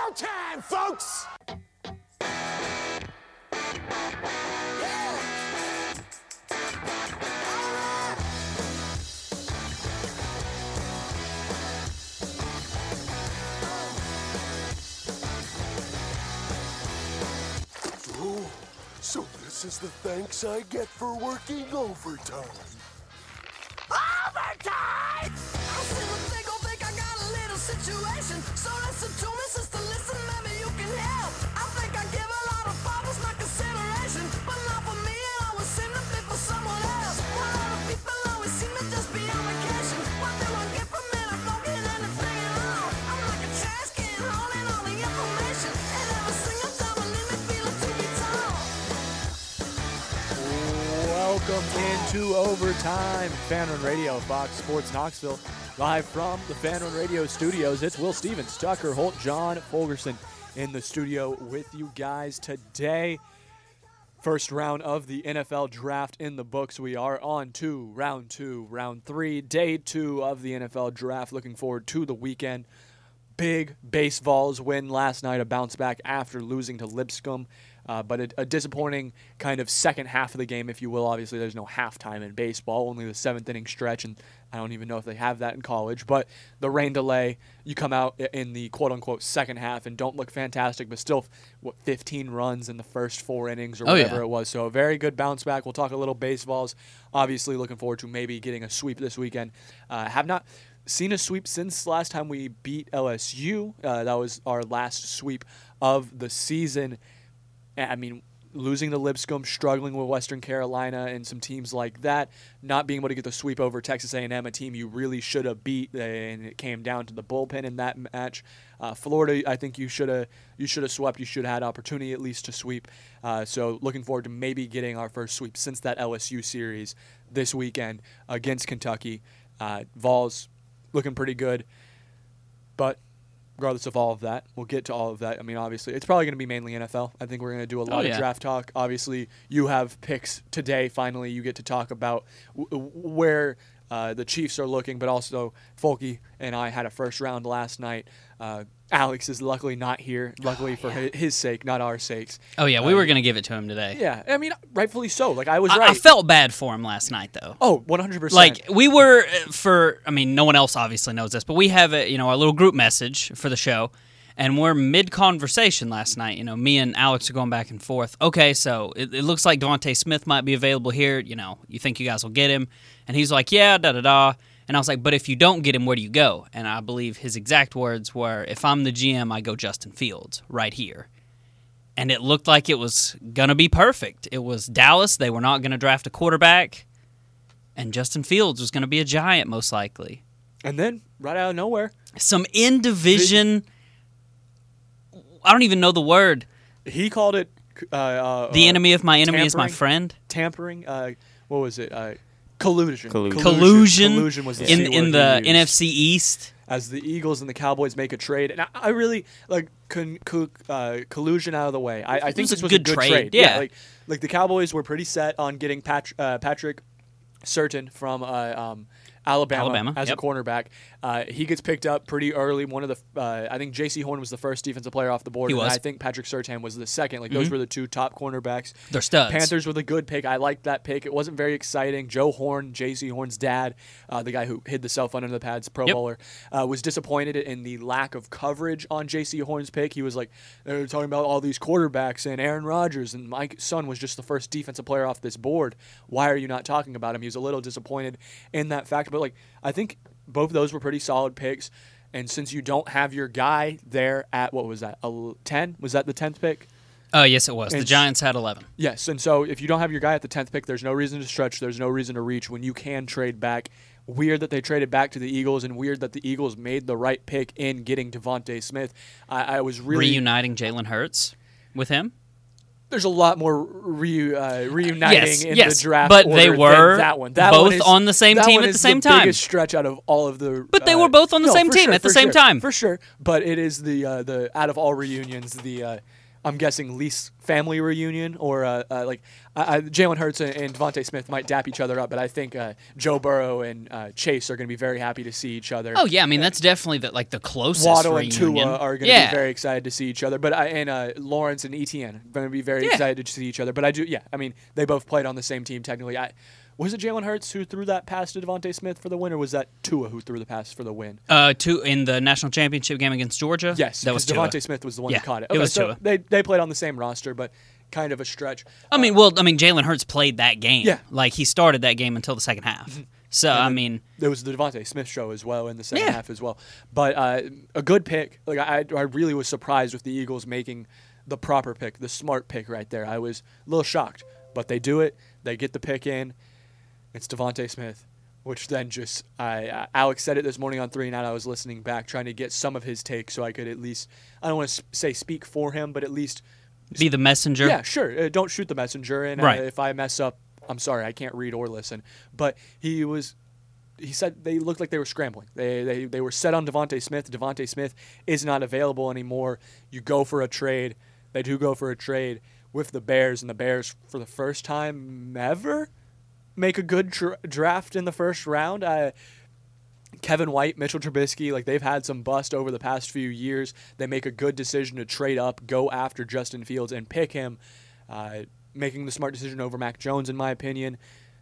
showtime, folks! So this is the thanks I get for working overtime. Overtime! I think I got a little situation. So listen to me, sister, listen, maybe you can help. I think I give a lot of fathers my consideration, but not for me, it always seem to be for someone else. While other people always seem to just be on vacation. What do I get from it? I don't get anything at all. I'm like a trash can holding all the information, and every single time I leave me feeling to be tall. Welcome into Overtime, Fan Run Radio, Fox Sports Knoxville, live from the Fan Run Radio studios. It's Will Stevens, Tucker Holt, John Fulgerson in the studio with you guys today. First round of the NFL draft in the books. We are on to round 3, day 2 of the NFL draft. Looking forward to the weekend. Big Baseballs win last night, a bounce back after losing to Lipscomb. But a disappointing kind of second half of the game, if you will. Obviously, there's no halftime in baseball, only the 7th inning stretch, and I don't even know if they have that in college. But the rain delay, you come out in the quote-unquote second half and don't look fantastic, but still, 15 runs in the first 4 innings or whatever it was. So a very good bounce back. We'll talk a little baseballs. Obviously, looking forward to maybe getting a sweep this weekend. Have not seen a sweep since last time we beat LSU. That was our last sweep of the season. I mean, losing to Lipscomb, struggling with Western Carolina and some teams like that, not being able to get the sweep over Texas A&M, a team you really should have beat, and it came down to the bullpen in that match. Florida, I think you should have swept. You should have had opportunity at least to sweep. So looking forward to maybe getting our first sweep since that LSU series this weekend against Kentucky. Vols looking pretty good, but regardless of all of that, we'll get to all of that. I mean, obviously, it's probably going to be mainly NFL. I think we're going to do a lot of draft talk. Obviously, you have picks today. Finally, you get to talk about where the Chiefs are looking, but also Folky and I had a first round last night. Alex is luckily not here, luckily for his sake, not our sakes. Oh, yeah, we were going to give it to him today. Yeah, I mean, rightfully so. Like, I was right. I felt bad for him last night, though. Oh, 100%. Like, we were, no one else obviously knows this, but we have our little group message for the show, and we're mid-conversation last night. Me and Alex are going back and forth. Okay, so it looks like Devontae Smith might be available here. You think you guys will get him? And he's like, yeah, da-da-da. And I was like, but if you don't get him, where do you go? And I believe his exact words were, if I'm the GM, I go Justin Fields right here. And it looked like it was going to be perfect. It was Dallas. They were not going to draft a quarterback. And Justin Fields was going to be a Giant, most likely. And then, right out of nowhere, some in-division, I don't even know the word. He called it the enemy of my enemy is my friend. Tampering. What was it? Collusion. Collusion was the in the NFC East. As the Eagles and the Cowboys make a trade. And I really like collusion out of the way. I think this was a good trade. Yeah. Like the Cowboys were pretty set on getting Patrick Surtain from Alabama as a cornerback. He gets picked up pretty early. One of the, I think J.C. Horn was the first defensive player off the board. He was. And I think Patrick Surtain was the second. Like those were the two top cornerbacks. They're studs. Panthers with a good pick. I liked that pick. It wasn't very exciting. Joe Horn, J.C. Horn's dad, the guy who hid the cell phone under the pads, Pro Bowler, was disappointed in the lack of coverage on J.C. Horn's pick. He was like, they're talking about all these quarterbacks and Aaron Rodgers, and my son was just the first defensive player off this board. Why are you not talking about him? He was a little disappointed in that fact. But I think both of those were pretty solid picks. And since you don't have your guy there at, what was that, 10? Was that the 10th pick? Yes, it was. The Giants had 11. Yes, and so if you don't have your guy at the 10th pick, there's no reason to stretch. There's no reason to reach when you can trade back. Weird that they traded back to the Eagles, and weird that the Eagles made the right pick in getting Devontae Smith. I was really reuniting Jalen Hurts with him. There's a lot more reuniting in the draft, but they were that one. Both on the same team at the same time. Biggest stretch out of all of the. But they were both on the same team at the same time. For sure, but it is the out of all reunions, the I'm guessing least family reunion, or Jalen Hurts and Devontae Smith might dap each other up, but I think Joe Burrow and Chase are going to be very happy to see each other. Oh yeah, I mean that's definitely the closest. Waddle reunion. and Tua are going to be very excited to see each other, but Lawrence and Etienne are going to be very excited to see each other. But I mean they both played on the same team technically. Was it Jalen Hurts who threw that pass to Devontae Smith for the win, or was that Tua who threw the pass for the win? In the national championship game against Georgia? Yes, that was Devontae Tua. Smith was the one who caught it. It was Tua. They played on the same roster, but kind of a stretch. Jalen Hurts played that game. Yeah. Like, he started that game until the second half. So, there was the Devontae Smith show as well in the second half as well. But a good pick. Like I really was surprised with the Eagles making the proper pick, the smart pick right there. I was a little shocked, but they do it. They get the pick in. It's Devontae Smith, which then just Alex said it this morning on 3 and Out. I was listening back, trying to get some of his take so I could at least, I don't want to say speak for him, but at least be the messenger. Yeah, sure. Don't shoot the messenger, and if I mess up, I'm sorry. I can't read or listen. But he said they looked like they were scrambling. They were set on Devontae Smith. Devontae Smith is not available anymore. You go for a trade. They do go for a trade with the Bears, and the Bears, for the first time ever, make a good draft in the first round. Kevin White, Mitchell Trubisky, like they've had some bust over the past few years. They make a good decision to trade up, go after Justin Fields, and pick him, making the smart decision over Mac Jones, in my opinion.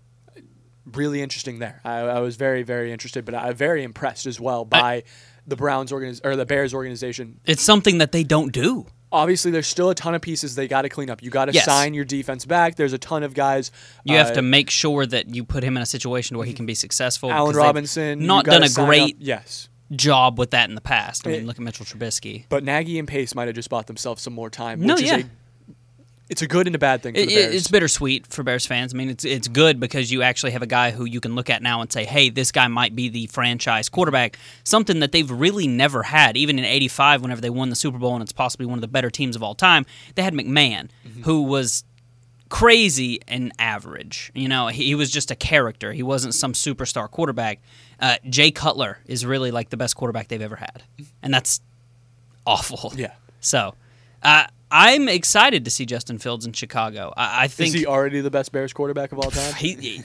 Really interesting there. I was very, very interested, but I'm very impressed as well by the the Bears organization. It's something that they don't do. Obviously, there's still a ton of pieces they got to clean up. You got to sign your defense back. There's a ton of guys. You have to make sure that you put him in a situation where he can be successful. Allen Robinson, not done a great job with that in the past. I mean, look at Mitchell Trubisky. But Nagy and Pace might have just bought themselves some more time. It's a good and a bad thing for the Bears. It's bittersweet for Bears fans. I mean, it's good because you actually have a guy who you can look at now and say, hey, this guy might be the franchise quarterback, something that they've really never had. Even in '85, whenever they won the Super Bowl and it's possibly one of the better teams of all time, they had McMahon, who was crazy and average. You know, he was just a character. He wasn't some superstar quarterback. Jay Cutler is really like the best quarterback they've ever had, and that's awful. Yeah. So, I'm excited to see Justin Fields in Chicago. I think is he already the best Bears quarterback of all time?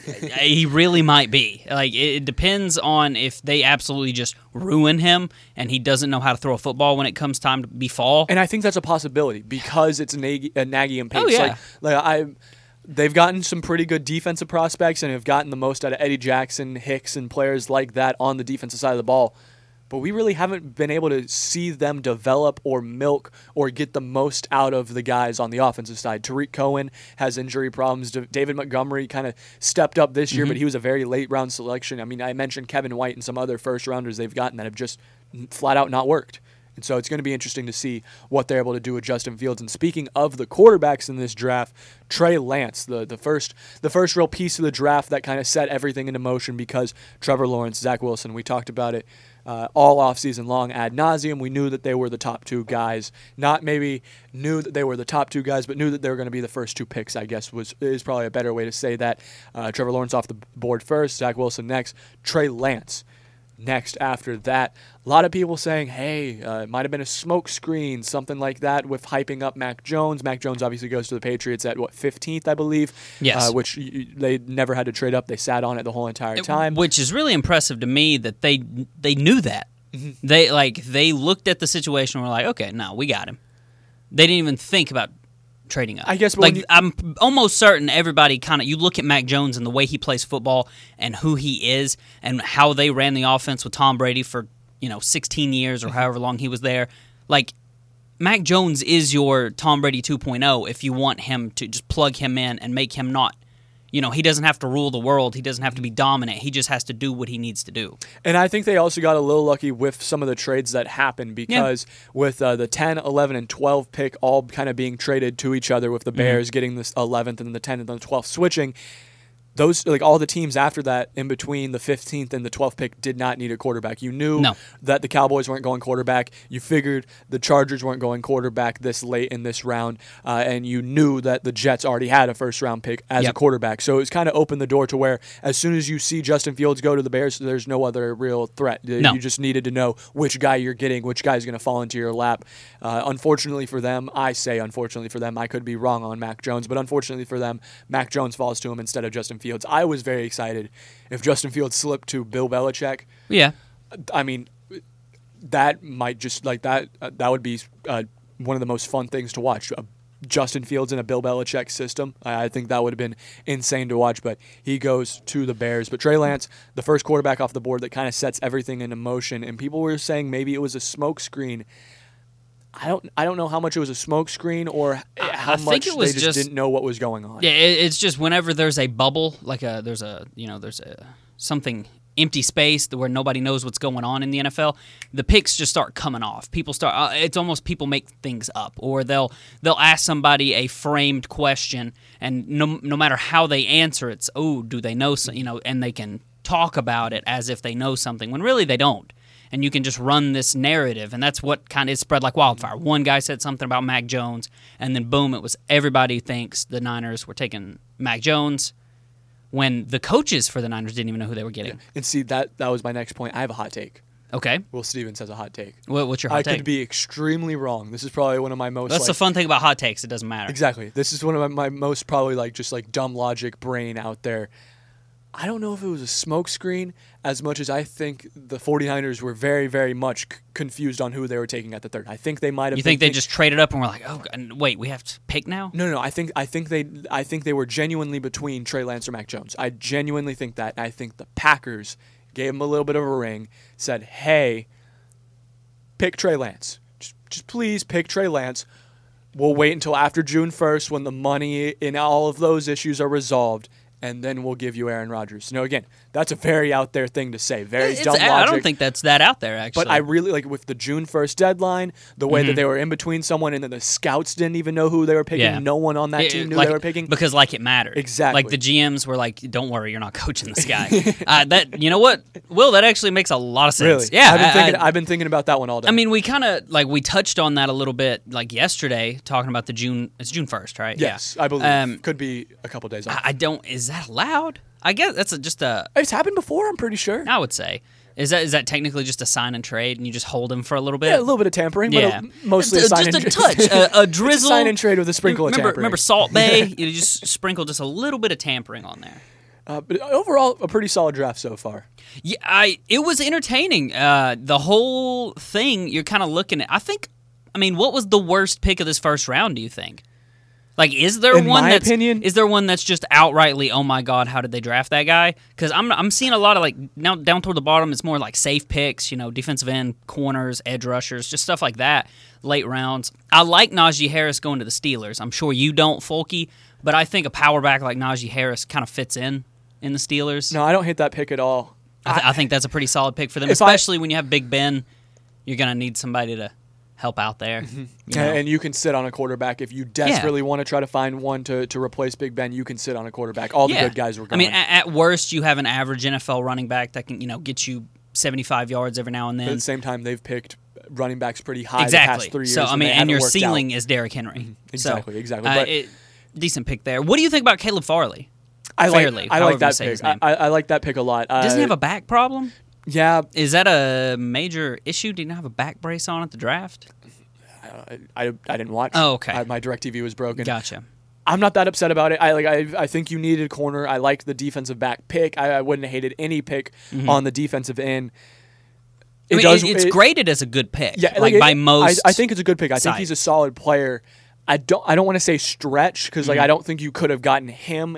He really might be. Like it depends on if they absolutely just ruin him and he doesn't know how to throw a football when it comes time to be fall. And I think that's a possibility because it's Nagy and Pace. Oh yeah. They've gotten some pretty good defensive prospects and have gotten the most out of Eddie Jackson, Hicks, and players like that on the defensive side of the ball. But we really haven't been able to see them develop or milk or get the most out of the guys on the offensive side. Tariq Cohen has injury problems. David Montgomery kind of stepped up this year, but he was a very late-round selection. I mean, I mentioned Kevin White and some other first-rounders they've gotten that have just flat-out not worked. And so it's going to be interesting to see what they're able to do with Justin Fields. And speaking of the quarterbacks in this draft, Trey Lance, the first real piece of the draft that kind of set everything into motion because Trevor Lawrence, Zach Wilson, we talked about it all offseason long ad nauseum. We knew that they were the top two guys. Not maybe knew that they were the top two guys, but knew that they were going to be the first two picks, I guess is probably a better way to say that. Trevor Lawrence off the board first, Zach Wilson next, Trey Lance next after that. A lot of people saying, hey, it might have been a smoke screen, something like that with hyping up Mac Jones. Mac Jones obviously goes to the Patriots at, 15th, I believe? Yes. Which they never had to trade up. They sat on it the whole entire time. Which is really impressive to me that they knew that. Mm-hmm. They looked at the situation and were like, okay, no, we got him. They didn't even think about trading up. I guess I'm almost certain everybody you look at Mac Jones and the way he plays football and who he is and how they ran the offense with Tom Brady for 16 years or however long he was there. Like Mac Jones is your Tom Brady 2.0 if you want him to just plug him in and make him not. He doesn't have to rule the world. He doesn't have to be dominant. He just has to do what he needs to do. And I think they also got a little lucky with some of the trades that happened because with the 10, 11, and 12 pick all kind of being traded to each other with the Bears getting this 11th and the 10th and the 12th switching, those, like, all the teams after that, in between the 15th and the 12th pick, did not need a quarterback. You knew that the Cowboys weren't going quarterback. You figured the Chargers weren't going quarterback this late in this round, and you knew that the Jets already had a first-round pick as a quarterback. So it's kind of opened the door to where as soon as you see Justin Fields go to the Bears, there's no other real threat. You just needed to know which guy you're getting, which guy's going to fall into your lap. Unfortunately for them, I could be wrong on Mac Jones, but unfortunately for them, Mac Jones falls to him instead of Justin Fields. I was very excited if Justin Fields slipped to Bill Belichick. Yeah. I mean, that might just, like, that would be one of the most fun things to watch. Justin Fields in a Bill Belichick system. I think that would have been insane to watch, but he goes to the Bears. But Trey Lance, the first quarterback off the board that kind of sets everything into motion, and people were saying maybe it was a smoke screen. I don't know how much it was a smoke screen or how much they just didn't know what was going on. Yeah, it's just whenever there's a bubble, like there's a something empty space where nobody knows what's going on in the NFL, the picks just start coming off. People start. It's almost people make things up, or they'll ask somebody a framed question, and no matter how they answer, it's do they know? And they can talk about it as if they know something when really they don't. And you can just run this narrative, and that's what kind of spread like wildfire. One guy said something about Mac Jones, and then boom, it was everybody thinks the Niners were taking Mac Jones when the coaches for the Niners didn't even know who they were getting. Yeah. And see, that was my next point. I have a hot take. Okay. Will Stevens has a hot take. What's your hot take? I could be extremely wrong. This is probably one of my most... That's the fun thing about hot takes. It doesn't matter. Exactly. This is one of my most probably just dumb logic brain out there. I don't know if it was a smokescreen as much as I think the 49ers were very, very much confused on who they were taking at the third. I think they might have. You think they just traded up and were like, "Oh, wait, we have to pick now"? No. I think they were genuinely between Trey Lance or Mac Jones. I genuinely think that. And I think the Packers gave him a little bit of a ring, said, "Hey, pick Trey Lance. Just please pick Trey Lance. We'll wait until after June 1st when the money in all of those issues are resolved." And then we'll give you Aaron Rodgers. Again, that's a very out there thing to say. Very dumb logic. I don't think that's that out there, actually. But I really, with the June 1st deadline, the way that they were in between someone, and then the scouts didn't even know who they were picking. Yeah. No one on that team knew they were picking. Because, it mattered. Exactly. The GMs were like, don't worry, you're not coaching this guy. You know what, Will, that actually makes a lot of sense. Really? Yeah. I've been thinking about that one all day. I mean, we kind of, we touched on that a little bit, yesterday, talking about it's June 1st, right? Yes, yeah. I believe. Could be a couple days off. Is that allowed? I guess that's just a... It's happened before, I'm pretty sure. I would say. Is that technically just a sign and trade, and you just hold him for a little bit? Yeah, a little bit of tampering, but mostly a sign and trade. Just a touch, a drizzle. Sign and trade with a sprinkle of tampering. Remember Salt Bay? You just sprinkle just a little bit of tampering on there. But overall, a pretty solid draft so far. Yeah, it was entertaining. The whole thing, you're kind of looking at... what was the worst pick of this first round, do you think? Is there is there one that's just outrightly, oh my God, how did they draft that guy? Because I'm seeing a lot of now down toward the bottom, it's more safe picks, defensive end, corners, edge rushers, just stuff like that, late rounds. I like Najee Harris going to the Steelers. I'm sure you don't, Folky, but I think a power back like Najee Harris kind of fits in the Steelers. No, I don't hate that pick at all. I think that's a pretty solid pick for them, especially when you have Big Ben. You're going to need somebody to help out there. Mm-hmm. And you can sit on a quarterback. If you desperately want to try to find one to replace Big Ben, you can sit on a quarterback. All the good guys were gone. At worst, you have an average NFL running back that can, get you 75 yards every now and then. But at the same time, they've picked running backs pretty high the past 3 years. So, and your ceiling is Derrick Henry. Mm-hmm. Exactly. But decent pick there. What do you think about Caleb Farley? I like that pick. I like that pick a lot. Doesn't he have a back problem? Yeah. Is that a major issue? Did he not have a back brace on at the draft? I didn't watch. Oh, okay. My DirecTV was broken. Gotcha. I'm not that upset about it. I think you needed a corner. I liked the defensive back pick. I wouldn't have hated any pick on the defensive end. It's graded as a good pick. Yeah, by most. I think it's a good pick. I think he's a solid player. I don't want to say stretch because I don't think you could have gotten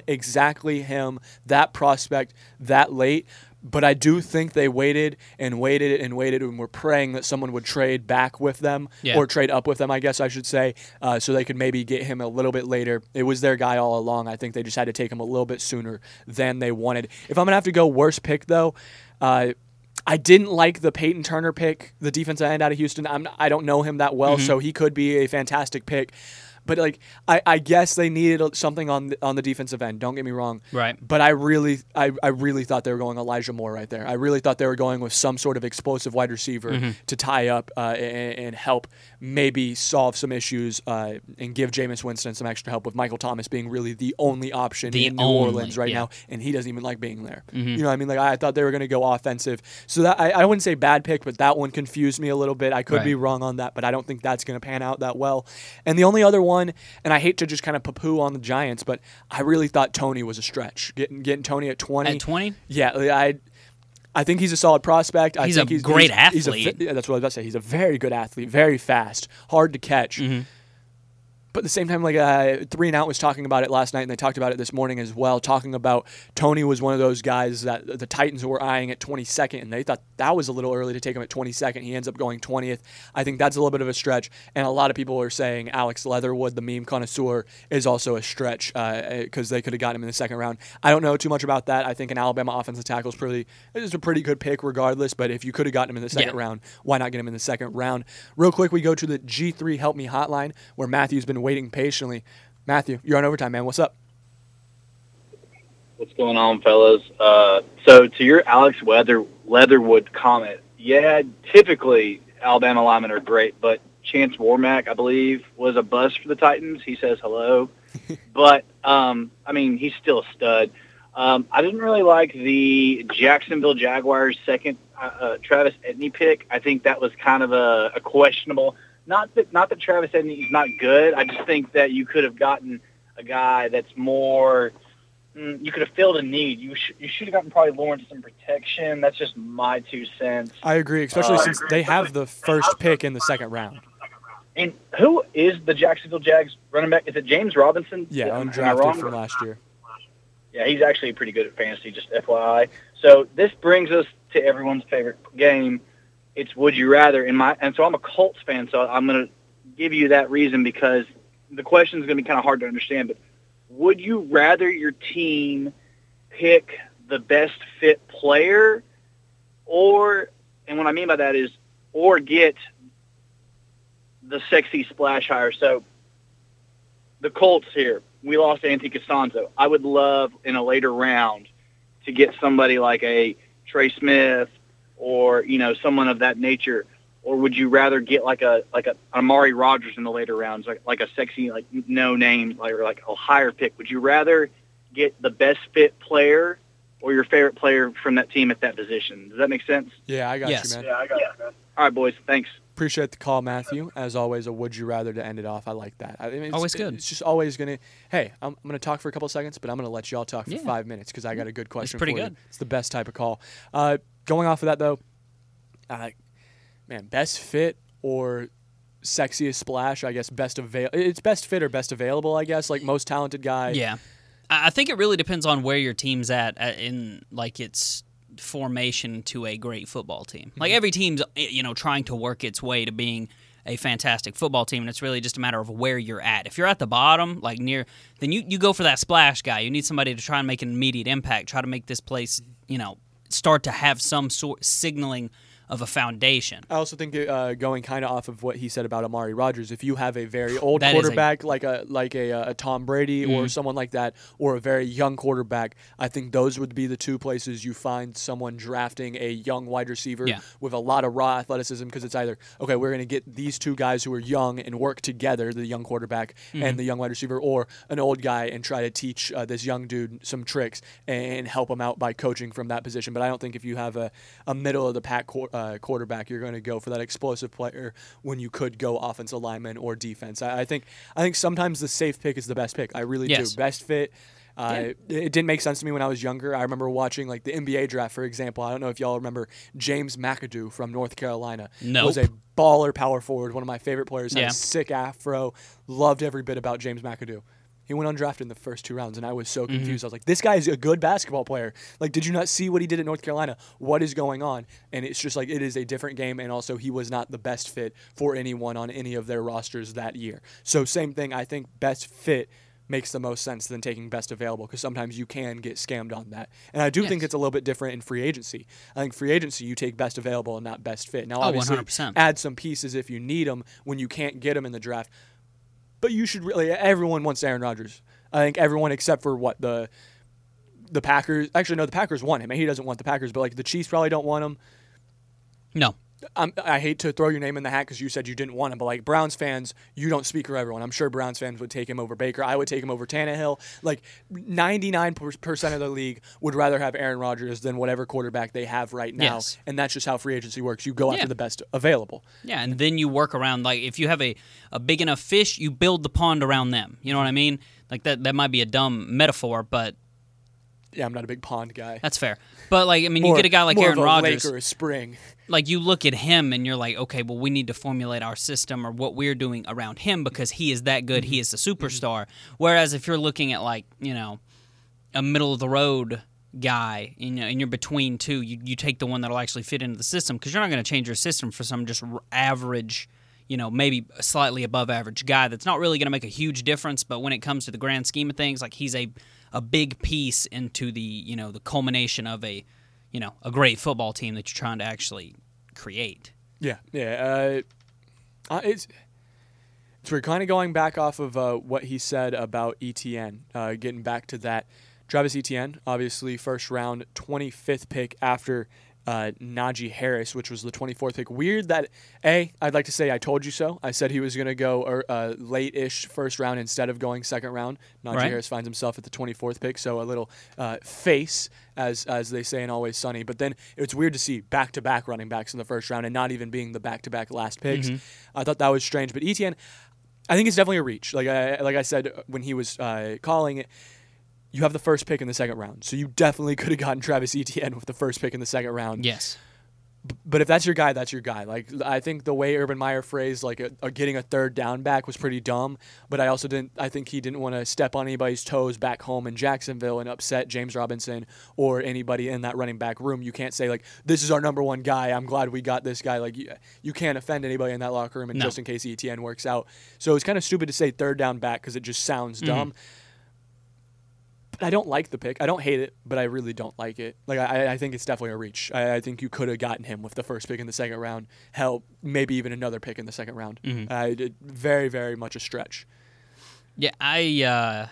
that prospect that late. But I do think they waited and were praying that someone would trade back with them or trade up with them, I guess I should say, so they could maybe get him a little bit later. It was their guy all along. I think they just had to take him a little bit sooner than they wanted. If I'm going to have to go worst pick, though, I didn't like the Peyton Turner pick, the defensive end out of Houston. I don't know him that well, so he could be a fantastic pick. But like, I guess they needed something on the defensive end. Don't get me wrong. Right. But I really thought they were going Elijah Moore right there. I really thought they were going with some sort of explosive wide receiver to tie up and help maybe solve some issues and give Jameis Winston some extra help with Michael Thomas being really the only option in New Orleans right now, and he doesn't even like being there. You know what I mean? Like, I thought they were going to go offensive. So that I wouldn't say bad pick, but that one confused me a little bit. I could be wrong on that, but I don't think that's going to pan out that well. And the only other one, and I hate to just kind of poo-poo on the Giants, but I really thought Toney was a stretch. Getting Toney at 20. At 20? Yeah, I think he's a solid prospect. He's a great athlete. That's what I was about to say. He's a very good athlete, very fast, hard to catch. But at the same time, like 3 and Out was talking about it last night, and they talked about it this morning as well, talking about Toney was one of those guys that the Titans were eyeing at 22nd, and they thought that was a little early to take him at 22nd. He ends up going 20th. I think that's a little bit of a stretch, and a lot of people are saying Alex Leatherwood, the meme connoisseur, is also a stretch because they could have gotten him in the second round. I don't know too much about that. I think an Alabama offensive tackle is a pretty good pick regardless, but if you could have gotten him in the second round, why not get him in the second round? Real quick, we go to the G3 Help Me hotline, where Matthew's been waiting patiently. Matthew, you're on overtime, man. What's up? What's going on, fellas? So to your Alex Leatherwood comment, yeah, typically Alabama linemen are great, but Chance Warmack, I believe, was a bust for the Titans. He says hello. But, I mean, he's still a stud. I didn't really like the Jacksonville Jaguars second Travis Etienne pick. I think that was kind of a questionable. Not that Travis Etienne is not good. I just think that you could have gotten a guy that's more. You could have filled a need. You should have gotten probably Lawrence some protection. That's just my 2 cents. I agree, especially since they have the first pick in the second round. And who is the Jacksonville Jags running back? Is it James Robinson? Yeah, undrafted from last year. Yeah, he's actually pretty good at fantasy, just FYI. So this brings us to everyone's favorite game. It's would you rather, and so I'm a Colts fan, so I'm going to give you that reason because the question is going to be kind of hard to understand. But would you rather your team pick the best fit player, and what I mean by that is, or get the sexy splash hire? So the Colts here, we lost Anthony Costanzo. I would love in a later round to get somebody like a Trey Smith, or someone of that nature, or would you rather get like a Amari Rodgers in the later rounds, like a sexy no name or like a higher pick? Would you rather get the best fit player or your favorite player from that team at that position? Does that make sense? Yeah, I got you, man. Yeah, I got you, man. All right, boys. Thanks. Appreciate the call, Matthew. As always, a would you rather to end it off. I like that. I mean, always good. It's just always going to, hey, I'm going to talk for a couple of seconds, but I'm going to let y'all talk for 5 minutes because I got a good question for you. It's pretty good. It's the best type of call. Going off of that, though, man, best fit or sexiest splash, I guess, it's best fit or best available, I guess, like most talented guy. Yeah. I think it really depends on where your team's at in, like, its formation to a great football team. Like, every team's, trying to work its way to being a fantastic football team, and it's really just a matter of where you're at. If you're at the bottom, like near, then you go for that splash guy. You need somebody to try and make an immediate impact, try to make this place, start to have some sort signaling of a foundation. I also think going kind of off of what he said about Amari Rodgers, if you have a very old quarterback like a Tom Brady or someone like that, or a very young quarterback, I think those would be the two places you find someone drafting a young wide receiver with a lot of raw athleticism, because it's either, okay, we're going to get these two guys who are young and work together, the young quarterback and the young wide receiver, or an old guy and try to teach this young dude some tricks and help him out by coaching from that position. But I don't think if you have a middle-of-the-pack quarterback, you're going to go for that explosive player when you could go offensive lineman or defense. I think sometimes the safe pick is the best pick. I really do. Best fit. It didn't make sense to me when I was younger. I remember watching like the NBA draft, for example. I don't know if y'all remember James McAdoo from North Carolina. Nope. Was a baller power forward, one of my favorite players. Had a sick afro. Loved every bit about James McAdoo. He went undrafted in the first 2 rounds, and I was so confused. I was like, this guy is a good basketball player. Like, did you not see what he did at North Carolina? What is going on? And it's just like, it is a different game, and also he was not the best fit for anyone on any of their rosters that year. So same thing, I think best fit makes the most sense than taking best available, because sometimes you can get scammed on that. And I do think it's a little bit different in free agency. I think free agency, you take best available and not best fit. Now, obviously, 100%. add some pieces if you need them when you can't get them in the draft. But you should really. Everyone wants Aaron Rodgers. I think everyone except for the Packers. Actually, no, the Packers want him. He doesn't want the Packers, but like the Chiefs probably don't want him. No. I hate to throw your name in the hat because you said you didn't want him, but like Browns fans, you don't speak for everyone. I'm sure Browns fans would take him over Baker. I would take him over Tannehill. Like 99% of the league would rather have Aaron Rodgers than whatever quarterback they have right now, Yes. and that's just how free agency works. You go after Yeah. the best available. Yeah, and then you work around, like, if you have a big enough fish, you build the pond around them. You know what I mean? Like, that might be a dumb metaphor, but Yeah, I'm not a big pond guy. that's fair. But, like, I mean, you get a guy like more Aaron of a Rodgers. lake or a spring. Like, you look at him and you're like, okay, well, we need to formulate our system or what we're doing around him because he is that good. He is the superstar. Whereas if you're looking at, like, you know, a middle-of-the-road guy, you know, and you're between two, you take the one that'll actually fit into the system because you're not going to change your system for some just average, you know, maybe a slightly above average guy that's not really going to make a huge difference. But when it comes to the grand scheme of things, like, he's a big piece into the, you know, the culmination of a great football team that you're trying to actually create. Yeah. It's we're kind of going back off of what he said about Etienne, getting back to that. Travis Etienne, obviously first round, 25th pick after Najee Harris, which was the 24th pick. Weird that, I'd like to say I told you so. I said he was going to go late-ish first round instead of going second round. Najee Harris finds himself at the 24th pick, so a little face, as they say in Always Sunny. But then it's weird to see back-to-back running backs in the first round and not even being the back-to-back last picks. I thought that was strange. But Etienne, I think it's definitely a reach. Like I said when he was calling it, you have the first pick in the second round. So you definitely could have gotten Travis Etienne with the first pick in the second round. Yes. But if that's your guy, that's your guy. Like, I think the way Urban Meyer phrased like getting a third down back was pretty dumb. But I think he didn't want to step on anybody's toes back home in Jacksonville and upset James Robinson or anybody in that running back room. You can't say like, this is our number one guy. I'm glad we got this guy. Like, you can't offend anybody in that locker room, and No. just in case Etienne works out. So it's kind of stupid to say third down back because it just sounds dumb. I don't like the pick. I don't hate it, but I really don't like it. Like, I think it's definitely a reach. I think you could have gotten him with the first pick in the second round. Hell, maybe even another pick in the second round. Very, very much a stretch. Yeah,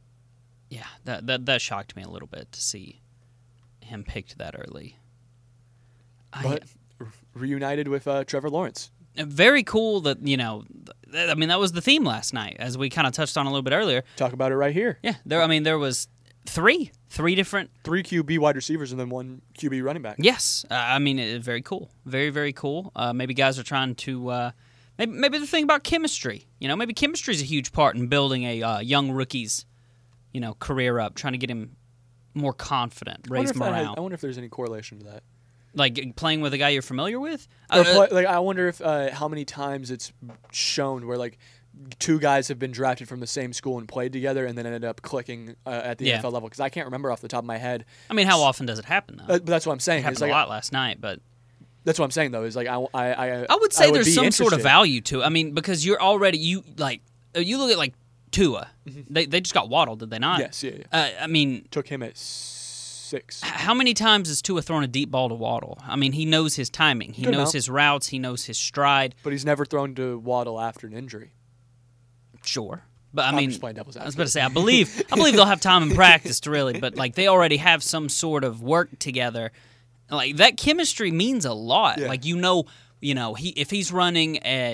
that shocked me a little bit to see him picked that early. But reunited with Trevor Lawrence. Very cool that, you know, I mean, that was the theme last night, as we kind of touched on a little bit earlier. Talk about it right here. Yeah, there was three different. 3 QB wide receivers and then 1 QB running back. Yes, I mean, very cool, very, very cool. Maybe guys are trying to maybe the thing about chemistry. You know, maybe chemistry is a huge part in building a young rookie's, you know, career up, trying to get him more confident, raise morale. I wonder if there's any correlation to that. Like playing with a guy you're familiar with. I wonder if how many times it's shown where like 2 guys have been drafted from the same school and played together and then ended up clicking at the NFL level, because I can't remember off the top of my head. I mean, how often does it happen though? But that's what I'm saying. It happened like, a lot last night, but that's what I'm saying though. Is like I would say there's be some sort of interested. value to it. I mean, because you look at like Tua. They just got Waddle, did they not? Yes, yeah. I mean, Took him at 6. how many times has Tua thrown a deep ball to Waddle? I mean, he knows his timing. He Good knows amount. his routes. He knows his stride. But he's never thrown to Waddle after an injury. Sure. But I I'm mean, just playing devil's I was advocate. about to say, I believe they'll have time in practice to really, but like they already have some sort of work together. Like that chemistry means a lot. Yeah. Like if he's running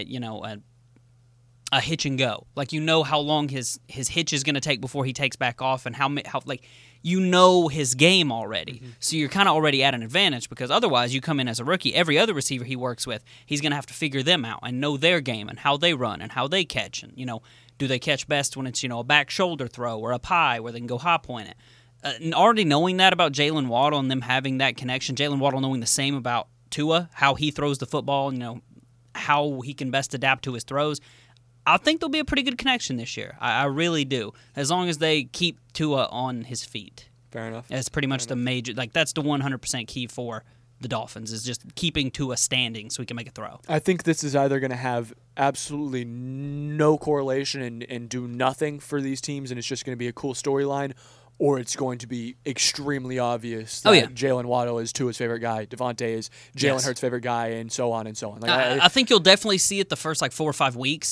a hitch and go, like how long his hitch is going to take before he takes back off, and how like his game already. So you're kind of already at an advantage, because otherwise you come in as a rookie. Every other receiver he works with, he's going to have to figure them out and know their game and how they run and how they catch, and do they catch best when it's a back shoulder throw or a pie where they can go high point it. And already knowing that about Jalen Waddle and them having that connection, Jalen Waddle knowing the same about Tua, how he throws the football, how he can best adapt to his throws, I think there'll be a pretty good connection this year. I really do. As long as they keep Tua on his feet. Fair enough. That's pretty much the major, that's the 100% key for the Dolphins, is just keeping Tua standing so he can make a throw. I think this is either going to have absolutely no correlation and do nothing for these teams, and it's just going to be a cool storyline, or it's going to be extremely obvious that Jalen Waddle is Tua's favorite guy, Devontae is Jalen Hurts' favorite guy, and so on and so on. Like, I think you'll definitely see it the first 4 or 5 weeks.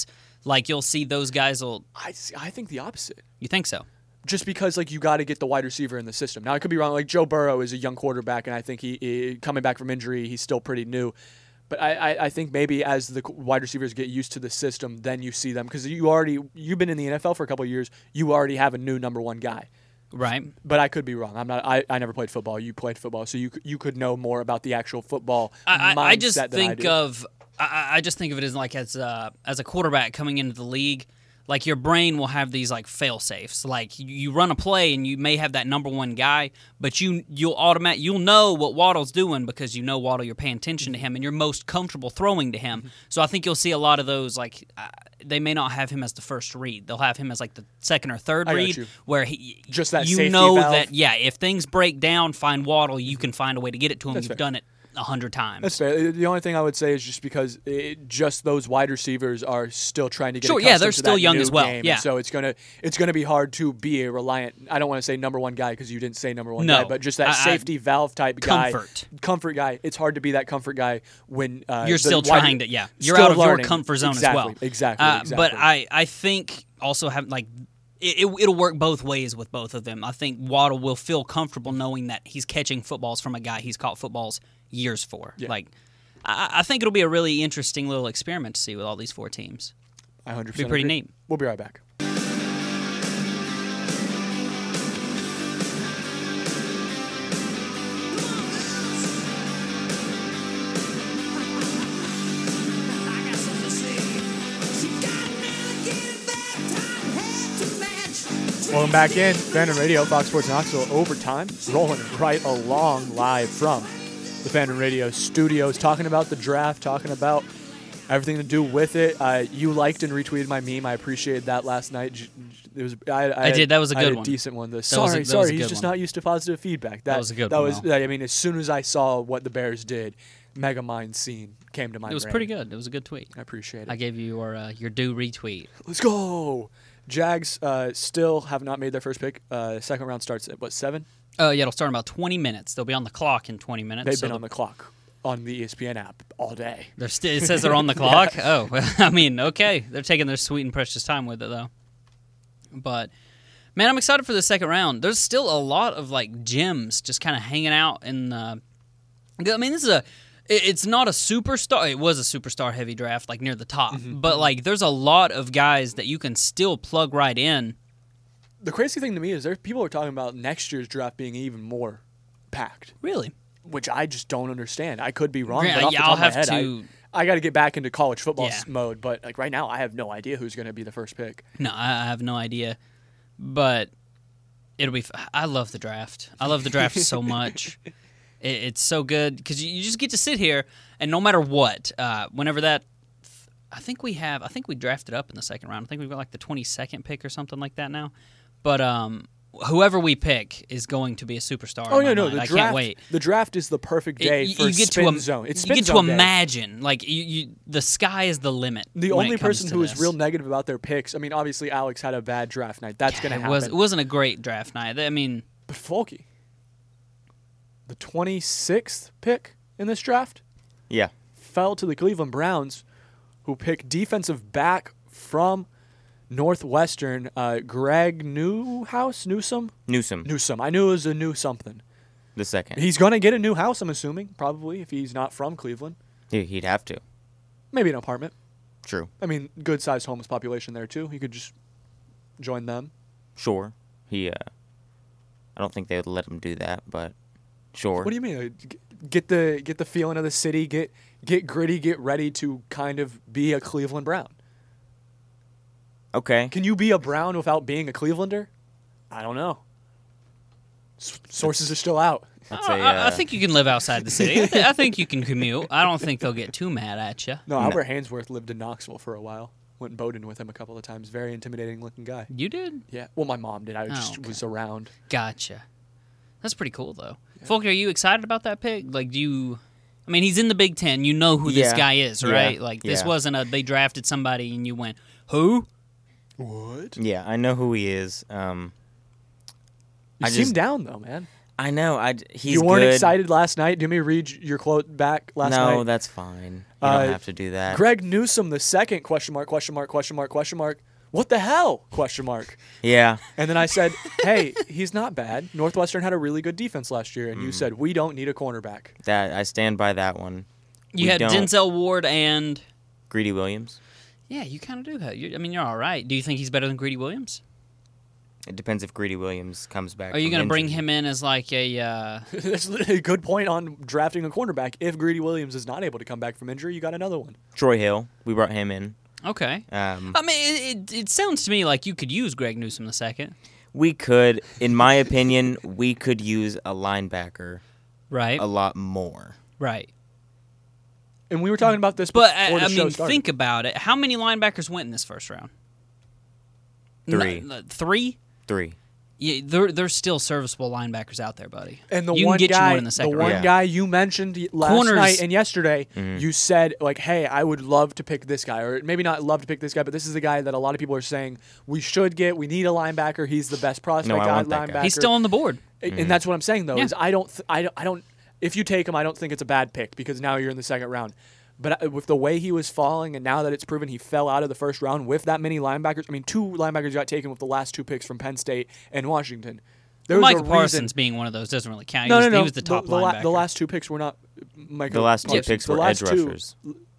Like you'll see those guys will. I think the opposite. You think so? Just because like you got to get the wide receiver in the system. Now I could be wrong. Like Joe Burrow is a young quarterback, and I think he coming back from injury, he's still pretty new. But I think maybe as the wide receivers get used to the system, then you see them because you've been in the NFL for a couple of years. You already have a new number one guy. Right. But I could be wrong. I'm not. I never played football. You played football, so you could know more about the actual football mindset I just than think I do. I just think of it as like as a quarterback coming into the league. Like your brain will have these like fail safes. Like you run a play and you may have that number one guy, but you'll know what Waddle's doing because you know Waddle. You're paying attention to him and you're most comfortable throwing to him. So I think you'll see a lot of those. Like they may not have him as the first read. They'll have him as like the second or third I got read, you. where Just that you safety know valve. that if things break down, find Waddle. You can find a way to get it to him. That's You've fair. done it 100 times. That's fair. The only thing I would say is just because just those wide receivers are still trying to get Sure, accustomed they're to still that young new as well, game. yeah. And so it's gonna be hard to be a reliant. I don't want to say number one guy because you didn't say number one No. guy, but just that safety valve type comfort guy. It's hard to be that comfort guy when You're still trying to, you're still out of your learning. comfort zone Exactly, as well. Exactly. But I think also have like it'll work both ways with both of them. I think Waddle will feel comfortable knowing that he's catching footballs from a guy he's caught footballs years for. Yeah. Like I think it'll be a really interesting little experiment to see with all these four teams. I 100% Be pretty agree. neat. We'll be right back. Welcome back in. Fandom Radio, Fox Sports Knoxville, overtime. Rolling right along live from the Fandom Radio studios, talking about the draft, talking about everything to do with it. You liked and retweeted my meme. I appreciated that last night. It was. I did. That was a I had good a one. decent one. That was Sorry. a He's good just one. not used to positive feedback. That was a good that one, was. though. I mean, as soon as I saw what the Bears did, Megamind scene came to my brain. It was pretty good. It was a good tweet. I appreciate it. I gave you your due retweet. Let's go. Jags still have not made their first pick. Second round starts at, 7? Yeah, it'll start in about 20 minutes. They'll be on the clock in 20 minutes. They've so been on the clock on the ESPN app all day. it says they're on the clock. Oh, I mean, okay. They're taking their sweet and precious time with it, though. But, man, I'm excited for the second round. There's still a lot of, like, gems just kind of hanging out in the... I mean, this is it's not a superstar. It was a superstar-heavy draft, like, near the top. But, like, there's a lot of guys that you can still plug right in. The crazy thing to me is people are talking about next year's draft being even more packed, Really? which I just don't understand. I could be wrong, Yeah, but off the top I'll of my have head, to... I got to get back into college football Yeah. mode. But like right now, I have no idea who's going to be the first pick. No, I have no idea. But it'll be... I love the draft. I love the draft so much. It's so good because you just get to sit here and no matter what, whenever that... I think we drafted up in the second round. I think we've got like the 22nd pick or something like that now. But whoever we pick is going to be a superstar. Oh in yeah, my no, mind. the I draft. can't wait. The draft is the perfect day for you get spin to zone. It's you spin get to zone day. imagine like the sky is the limit. The when only it comes person to who is this. real negative about their picks. I mean, obviously Alex had a bad draft night. That's going to happen. It wasn't a great draft night. I mean, But Folky, the 26th pick in this draft Yeah. fell to the Cleveland Browns, who picked defensive back from Northwestern, Greg Newsome. I knew it was a new something. The second. He's going to get a new house, I'm assuming, probably, if he's not from Cleveland. He'd have to. Maybe an apartment. True. I mean, good-sized homeless population there, too. He could just join them. Sure. I don't think they would let him do that, but sure. What do you mean? Get the feeling of the city, get gritty, get ready to kind of be a Cleveland Brown. Okay. Can you be a Brown without being a Clevelander? I don't know. Sources are still out. That's I think you can live outside the city. I think you can commute. I don't think they'll get too mad at you. No, Albert Hainsworth lived in Knoxville for a while. Went boating with him a couple of times. Very intimidating looking guy. You did? Yeah. Well, my mom did. I just okay. was around. Gotcha. That's pretty cool, though. Yeah. Folky, are you excited about that pick? Like, I mean, he's in the Big Ten. You know who this guy is, right? Yeah. Like, this wasn't they drafted somebody and you went, who? What? Yeah, I know who he is. You seem down, though, man. I know. He's You weren't good. excited last night? Do you want me to read your quote back last night? No, that's fine. You don't have to do that. Greg Newsome the second, question mark, question mark, question mark, question mark. What the hell? Question mark. Yeah. And then I said, hey, he's not bad. Northwestern had a really good defense last year. And you said, we don't need a cornerback. That I stand by that one. You We had don't. Denzel Ward and Greedy Williams. yeah, you kind of do that. You're all right. Do you think he's better than Greedy Williams? It depends if Greedy Williams comes back. Are you going to bring him in as like a? That's a good point on drafting a cornerback. If Greedy Williams is not able to come back from injury, you got another one. Troy Hill? We brought him in. Okay. I Um, mean, it sounds to me like you could use Greg Newsome II. we could, in my opinion, we could use a linebacker Right. a lot more. Right. And we were talking about this But before the I show mean, started. think about it. How many linebackers went in this first round? 3. 3. 3. Yeah, there's still serviceable linebackers out there, buddy. And the you one can get guy, you one in the second round. Yeah. guy you mentioned last Corners- night and yesterday, Mm-hmm. you said like, "Hey, I would love to pick this guy," or maybe not love to pick this guy, but this is the guy that a lot of people are saying we should get. We need a linebacker. He's the best prospect. No, I want that linebacker. guy. He's still on the board. And that's what I'm saying though. Yeah. Is I don't. If you take him, I don't think it's a bad pick because now you're in the second round. But with the way he was falling, and now that it's proven he fell out of the first round with that many linebackers, I mean, 2 linebackers got taken with the last 2 picks from Penn State and Washington. There was Michael a reason. Parsons being one of those doesn't really count. No, He no. was the top linebacker. The last 2 picks were not Michael. The last 2 Parsons. picks The were last edge 2 rushers.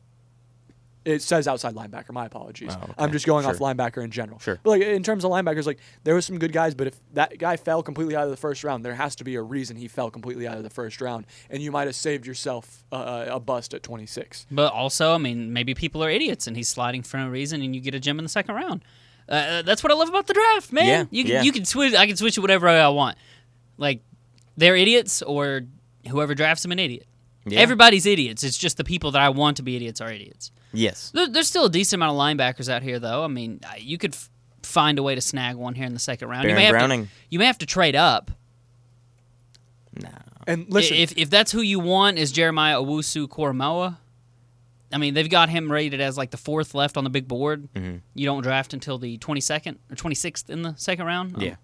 It says outside linebacker. My apologies. Oh, okay. I'm just going off Sure. linebacker in general. Sure. But like in terms of linebackers, like there was some good guys, but if that guy fell completely out of the first round, there has to be a reason he fell completely out of the first round, and you might have saved yourself a bust at 26. But also, I mean, maybe people are idiots and he's sliding for no reason, and you get a gem in the second round. That's what I love about the draft, man. Yeah, You yeah. can switch. I can switch it whatever I want. Like they're idiots, or whoever drafts them an idiot. Yeah. Everybody's idiots. It's just the people that I want to be idiots are idiots. Yes. There's still a decent amount of linebackers out here, though. I mean, you could find a way to snag one here in the second round. Baron you may have Browning. you may have to trade up. No. And listen, If that's who you want is Jeremiah Owusu-Koramoah, I mean, they've got him rated as like the 4th left on the big board. Mm-hmm. You don't draft until the 22nd or 26th in the second round. Yeah.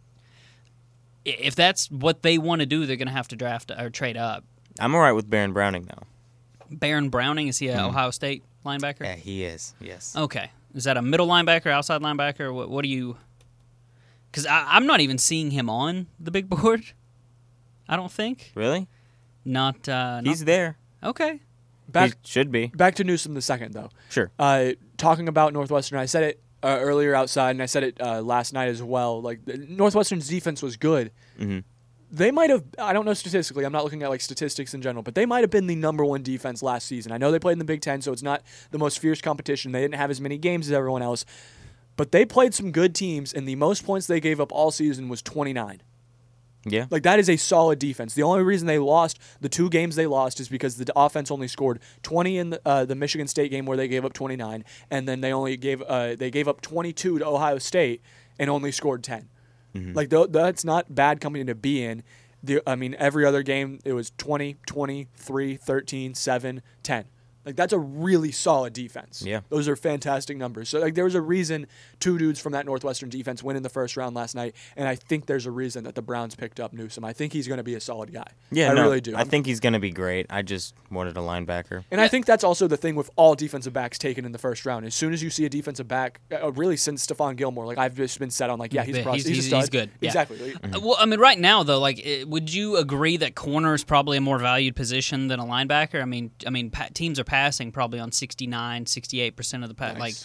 If that's what they want to do, they're going to have to draft or trade up. I'm all right with Baron Browning, though. Baron Browning, is he an Ohio State linebacker? Yeah, he is. Yes. Okay. Is that a middle linebacker, outside linebacker? What do you... Because I'm not even seeing him on the big board. I don't think. Really? Not. He's there. Okay. back He should be. back to Newsome the second though. Sure. Talking about Northwestern, I said it earlier outside, and I said it last night as well. Like Northwestern's defense was good. Mhm. They might have. I don't know statistically. I'm not looking at like statistics in general, but they might have been the number 1 defense last season. I know they played in the Big Ten, so it's not the most fierce competition. They didn't have as many games as everyone else, but they played some good teams, and the most points they gave up all season was 29. Yeah. Like that is a solid defense. The only reason they lost the 2 games they lost is because the offense only scored 20 in the Michigan State game where they gave up 29, and then they only gave up 22 to Ohio State and only scored 10. Like that's not bad company to be in. I mean, every other game it was 20, 23, 13, 7, 10. Like that's a really solid defense. Yeah. Those are fantastic numbers. So like there was a reason 2 dudes from that Northwestern defense went in the first round last night, and I think there's a reason that the Browns picked up Newsome. I think he's going to be a solid guy. Yeah, I no, really do. I think he's going to be great. I just wanted a linebacker. And I think that's also the thing with all defensive backs taken in the first round. As soon as you see a defensive back, really since Stephon Gilmore, like I've just been set on like, yeah, he's a prospect. He's a stud. He's good. Yeah. Exactly. Well, I mean, right now though, like, would you agree that corner is probably a more valued position than a linebacker? I mean, teams are passing probably on 69, 68% of the pass. Nice.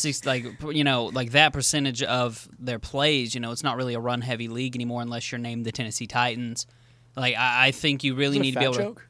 Like that percentage of their plays. It's not really a run-heavy league anymore unless you're named the Tennessee Titans. Like, I think you really Is it a need to be fat able joke?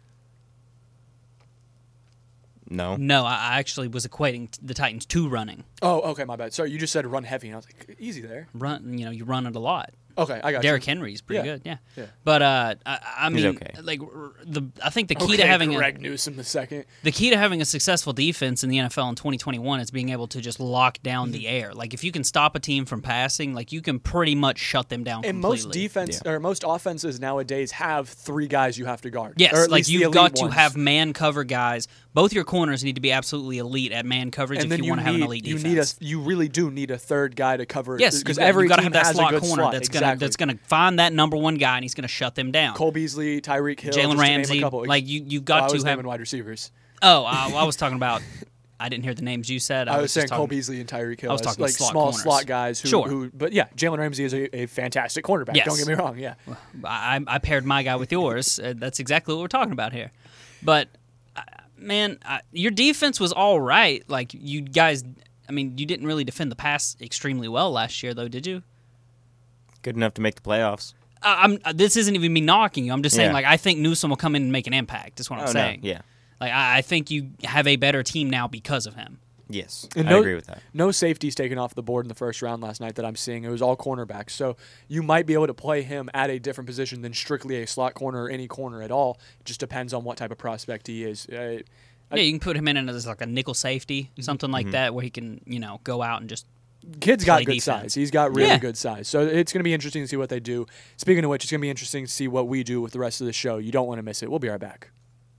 No. No, I actually was equating the Titans to running. Oh, okay, my bad. Sorry, you just said run heavy, and I was like, easy there. You run it a lot. Okay, I got Derrick you. Henry's pretty Yeah. good, yeah. Yeah. But I He's mean, okay. like I think the key to having Greg Newsome the second. the key to having a successful defense in the NFL in 2021 is being able to just lock down the air. Like if you can stop a team from passing, like you can pretty much shut them down. And completely. most defense or most offenses nowadays have 3 guys you have to guard. or Yes, at like least the you've elite got to ones. have man cover guys, both your corners need to be absolutely elite at man coverage And if then you want to have an elite defense. You really do need a third guy to cover. Yes, because you've every got to team have that has slot a good corner slot. that's Exactly. gonna find that number one guy and he's gonna shut them down. Cole Beasley, Tyreek Hill, Jalen just to name Ramsey, a couple. like you've Oh, got I to was have. naming wide receivers. Oh, I was talking about. I didn't hear the names you said. I was saying just Cole talking- Beasley and Tyreek Hill. I was as, talking like slot small corners. slot guys. Sure. But yeah, Jalen Ramsey is a fantastic cornerback. Yes. Don't get me wrong. Yeah. I paired my guy with yours. That's exactly what we're talking about here. But man, your defense was all right. Like you guys, I mean, you didn't really defend the pass extremely well last year, though, did you? Good enough to make the playoffs. This isn't even me knocking you. I'm just saying, Yeah. like, I think Newsome will come in and make an impact. That's what I'm Oh, no. saying. Yeah. Like, I think you have a better team now because of him. Yes. And I agree with that. No safeties taken off the board in the first round last night that I'm seeing. It was all cornerbacks. So you might be able to play him at a different position than strictly a slot corner or any corner at all. It just depends on what type of prospect he is. Yeah, you can put him in as like a nickel safety, something like that, where he can, go out and just. Kid's got Play good defense. size. He's got really Yeah. good size. So it's going to be interesting to see what they do. Speaking of which, it's going to be interesting to see what we do with the rest of the show. You don't want to miss it. We'll be right back.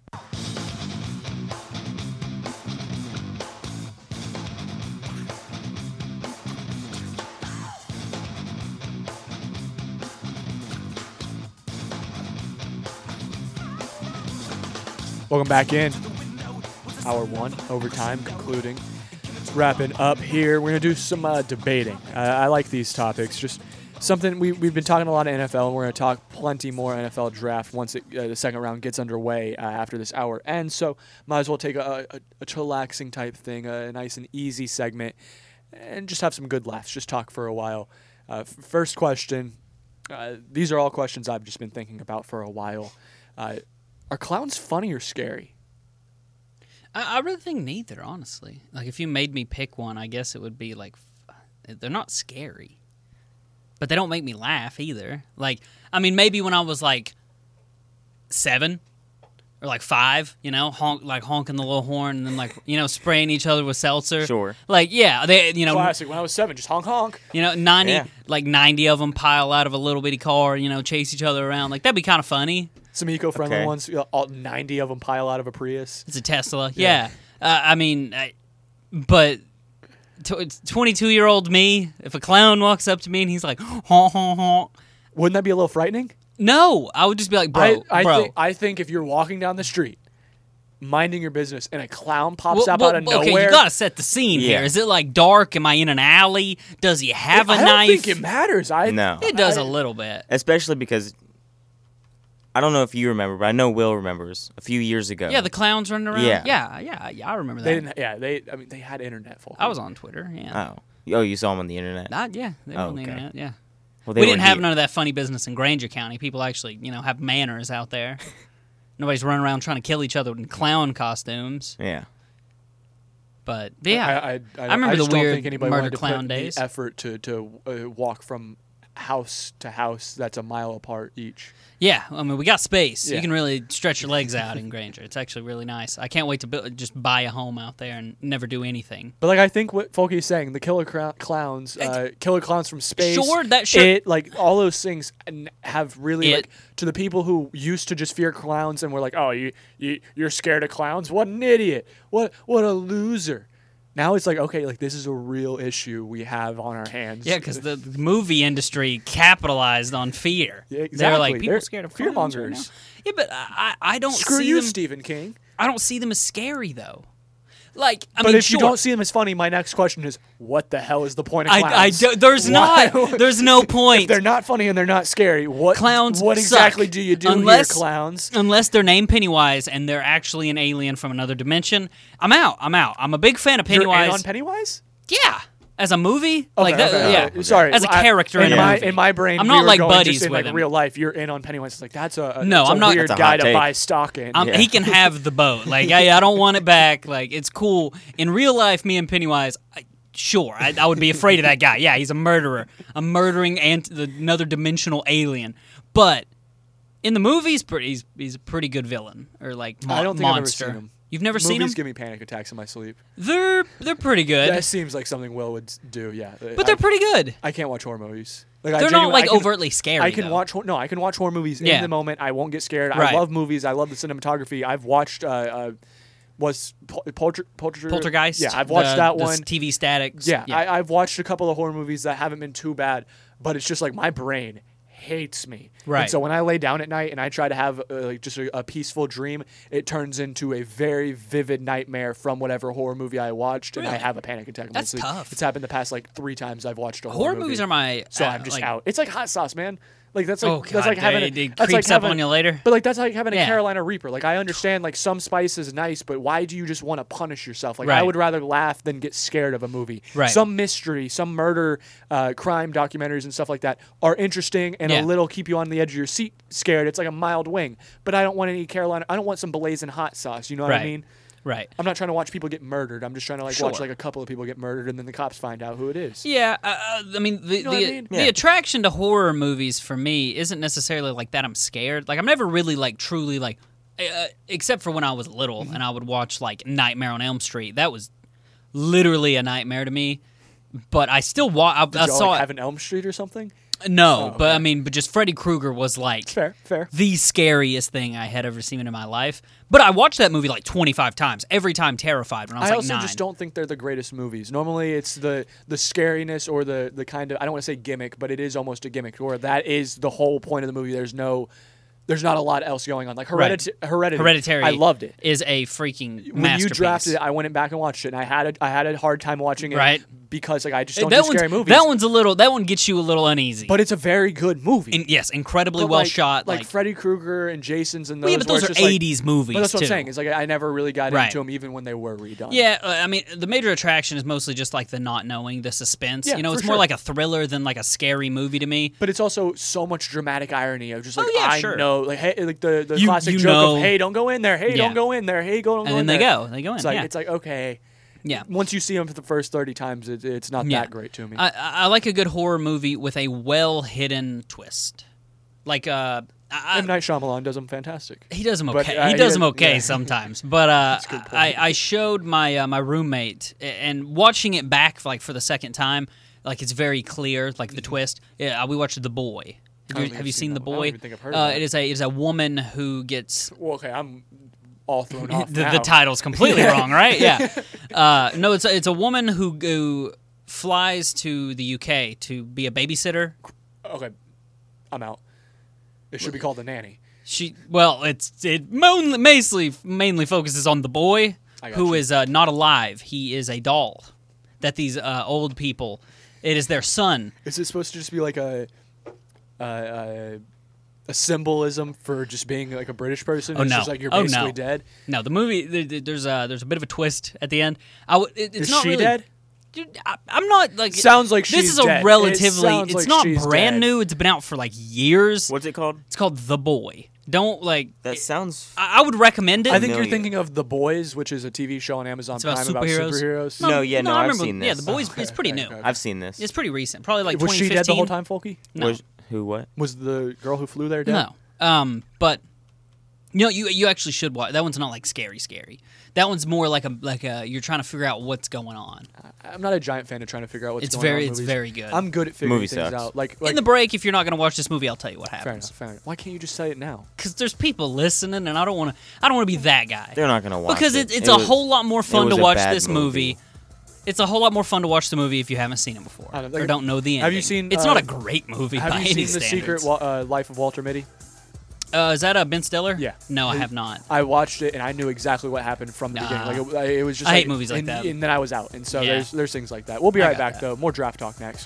Welcome back in. Hour one, overtime, concluding. Wrapping up here. We're going to do some debating. I like these topics. Just something we've been talking a lot of NFL, and we're going to talk plenty more NFL draft once the second round gets underway after this hour ends. So might as well take a chillaxing type thing, a nice and easy segment, and just have some good laughs. Just talk for a while. First question. These are all questions I've just been thinking about for a while. Are clowns funny or scary? I really think neither, honestly. Like, if you made me pick one, I guess it would be like, they're not scary, but they don't make me laugh either. Like, I mean, maybe when I was like 7 or like 5, honking the little horn and then like, spraying each other with seltzer. Sure. Like, yeah, they, Classic. When I was 7, just honk honk. 90, Yeah. like 90 of them pile out of a little bitty car, chase each other around. Like, that'd be kind of funny. Some eco-friendly Okay. ones. All 90 of them pile out of a Prius. It's a Tesla. Yeah. But 22-year-old me, if a clown walks up to me and he's like, honk, honk, honk. Wouldn't that be a little frightening? No, I would just be like, bro. I think if you're walking down the street, minding your business, and a clown pops up out of Okay, nowhere. you gotta set the scene Yeah. here. Is it like dark? Am I in an alley? Does he have a I don't knife? think it matters. No. It does a little bit. Especially because I don't know if you remember, but I know Will remembers a few years ago. Yeah, the clowns running around. Yeah. Yeah, I remember that. They didn't. Yeah, they had internet. Folks. I was on Twitter. Yeah. Oh, you saw him on the internet. Yeah, they were Oh, on the okay. internet. Yeah. Well, We were didn't have here. none of that funny business in Granger County. People actually, have manners out there. Nobody's running around trying to kill each other in clown costumes. Yeah. But yeah, I remember just the don't weird think anybody murder wanted to clown put days. the effort to walk from house to house that's a mile apart each. Yeah, I mean, we got space. Yeah. You can really stretch your legs out in Granger. It's actually really nice. I can't wait to just buy a home out there and never do anything. But I think what Folky is saying, the killer clowns from space, Sure, that should- it like all those things have really It- like to the people who used to just fear clowns and were like, oh, you're scared of clowns? What an idiot! What a loser! Now it's like, okay, like this is a real issue we have on our hands. Yeah, because the movie industry capitalized on fear. Yeah, They're like, exactly. people They're scared of fear clowns right mongers. now. Yeah, but I don't Screw see you, them. Stephen King. I don't see them as scary though. Like, I But mean, if sure. you don't see them as funny, my next question is, what the hell is the point of clowns? There's Why- not. There's no If point. they're not funny and they're not scary, what Clowns What suck. exactly do you do Unless- here, clowns? Unless they're named Pennywise and they're actually an alien from another dimension, I'm out. I'm a big fan of You're Pennywise. in on Pennywise? Yeah, as a movie, like that. Okay, Yeah, okay. Sorry, as a I- character in in a my movie. in my brain. I'm we not were like going buddies just in with like him. real life. You're in on Pennywise. It's like that's a No, that's I'm a not- weird That's a guy hot to take. buy stock in. He can have the boat. Like, I don't want it back. Like, it's cool. In real life, me and Pennywise, sure, I would be afraid of that guy. Yeah, he's a murderer, a murdering another dimensional alien. But in the movies, he's a pretty good villain or like I don't think I've ever monster. seen him. You've never seen Movies them? give me panic attacks in my sleep. They're pretty good, That seems like something Will would do. Yeah, but they're pretty good. I can't watch horror movies. Like, They're not like overtly scary. I can though. watch. No, I can watch horror movies Yeah. in the moment. I won't get scared. Right. I love movies. I love the cinematography. I've watched was Poltergeist. Yeah, I've watched that one. TV Statics. Yeah, I've watched a couple of horror movies that haven't been too bad, but it's just like my brain hates me. Right. And so when I lay down at night and I try to have like just a peaceful dream, it turns into a very vivid nightmare from whatever horror movie I watched, and I Really? have a panic attack in my That's sleep. tough. It's happened the past like 3 times I've watched a Horror movie. movies are my. So I'm just out. It's like hot sauce, man. Like that's like Oh, that's God, like having it that's creeps like up having, on you later. But like that's like having a Yeah. Carolina Reaper. Like I understand like some spice is nice, but why do you just want to punish yourself? Like I Right. would rather laugh than get scared of a movie. Right. Some mystery, some murder, crime documentaries and stuff like that are interesting and Yeah. a little keep you on the edge of your seat scared. It's like a mild wing. But I don't want any Carolina. I don't want some blazing hot sauce. You know what I Right. mean? Right. I'm not trying to watch people get murdered. I'm just trying to like Sure. watch like a couple of people get murdered and then the cops find out who it is. Yeah, I mean, the know what I mean? the Yeah. attraction to horror movies for me isn't necessarily like that I'm scared. Like I'm never really like truly like, except for when I was little Mm-hmm. and I would watch like Nightmare on Elm Street. That was literally a nightmare to me. But I still I Did y'all saw like it. have an Elm Street or something? No, Oh, but okay. I mean, but just Freddy Krueger was like Fair. the scariest thing I had ever seen in my life. But I watched that movie like 25 times, every time terrified when I was I like also 9. just don't think they're the greatest movies. Normally, it's the scariness or the kind of, I don't want to say gimmick, but it is almost a gimmick, or that is the whole point of the movie. There's not a lot else going on. Like Right. Hereditary. I loved it. Is a freaking When masterpiece. you drafted it, I went back and watched it, and I had a hard time watching it, Right. Because like I just don't that do scary one's, movies. that one gets you a little uneasy. But it's a very good movie. Yes, incredibly But well like, shot. like Freddy Krueger and Jason's and those. well, yeah, but where those are it's just, like- 80s movies But that's what too. I'm saying. Is like I never really got Right. into them, even when they were redone. Yeah, I mean, the major attraction is mostly just like the not knowing, the suspense. Yeah, you know, for it's more sure. like a thriller than like a scary movie to me. But it's also so much dramatic irony of just like yeah, I sure. know, like hey, like the You- classic you joke know- of hey, don't go in there, hey, Yeah. don't go in there, hey, don't go And in then there. they go in. It's like yeah. it's like okay. yeah. Once you see them for the first 30 times, it's not Yeah. that great to me. I like a good horror movie with a well hidden twist. Like M. Night Shyamalan does them fantastic. he does them But, okay. he he does them does- okay yeah. sometimes. But a good point. I showed my my roommate and watching it back for the second time, like it's very clear, like the twist. Yeah, we watched The Boy. Have you seen The that one. I don't Boy? even think I've heard of that. It is a woman who gets Well, okay, I'm all thrown off the now. title's completely wrong, right? Yeah. No, it's a woman who flies to the UK to be a babysitter. Okay, I'm out. It should be called The Nanny. It mainly focuses on the boy I got who you. is not alive. He is a doll that these old people. It is their son. Is it supposed to just be like a symbolism for just being like a British person? Oh, It's no. just like you're Oh, basically no. dead. No, the movie there's a bit of a twist at the end. It's Is not she really, dead? Dude, I'm not like. Sounds like this she's is a dead. It relatively. sounds It's like not she's brand dead. new. It's been out for like years. What's it called? It's called The Boy. Don't like. That sounds. I would recommend it. I think you're Familiar. thinking of The Boys, which is a TV show on Amazon It's about Prime superheroes? superheroes. No, yeah, no, I've I remember, seen Yeah, this. The Boy's Okay, it's pretty okay, new. okay. I've seen this. It's pretty recent. Probably like Was she 2015. dead the whole time, Folky? No. Who? What? Was the girl who flew there dead? No. But you actually should watch. That one's not like scary. That one's more like a you're trying to figure out what's going on. I'm not a giant fan of trying to figure out what's It's going on. very in it's movies. very good. I'm good at figuring Movie things sucks. out. Like In the break, if you're not going to watch this movie, I'll tell you what fair happens. enough, fair enough. Why can't you just say it now? Because there's people listening, and I don't want to be that guy. They're not gonna watch Because it. it's It a was- whole lot more fun it to was a watch bad this movie. It's a whole lot more fun to watch the movie if you haven't seen it before I don't- or like, don't know the ending. have you seen, It's not a great movie Have by you any seen The standards. Secret Life of Walter Mitty? Is that Ben Stiller? Yeah. No, I have not. I watched it and I knew exactly what happened from the Nah. beginning. Like it was just. I like, hate movies like and, that. And then I was out, and so Yeah. there's things like that. We'll be I right got back that. though. More draft talk next.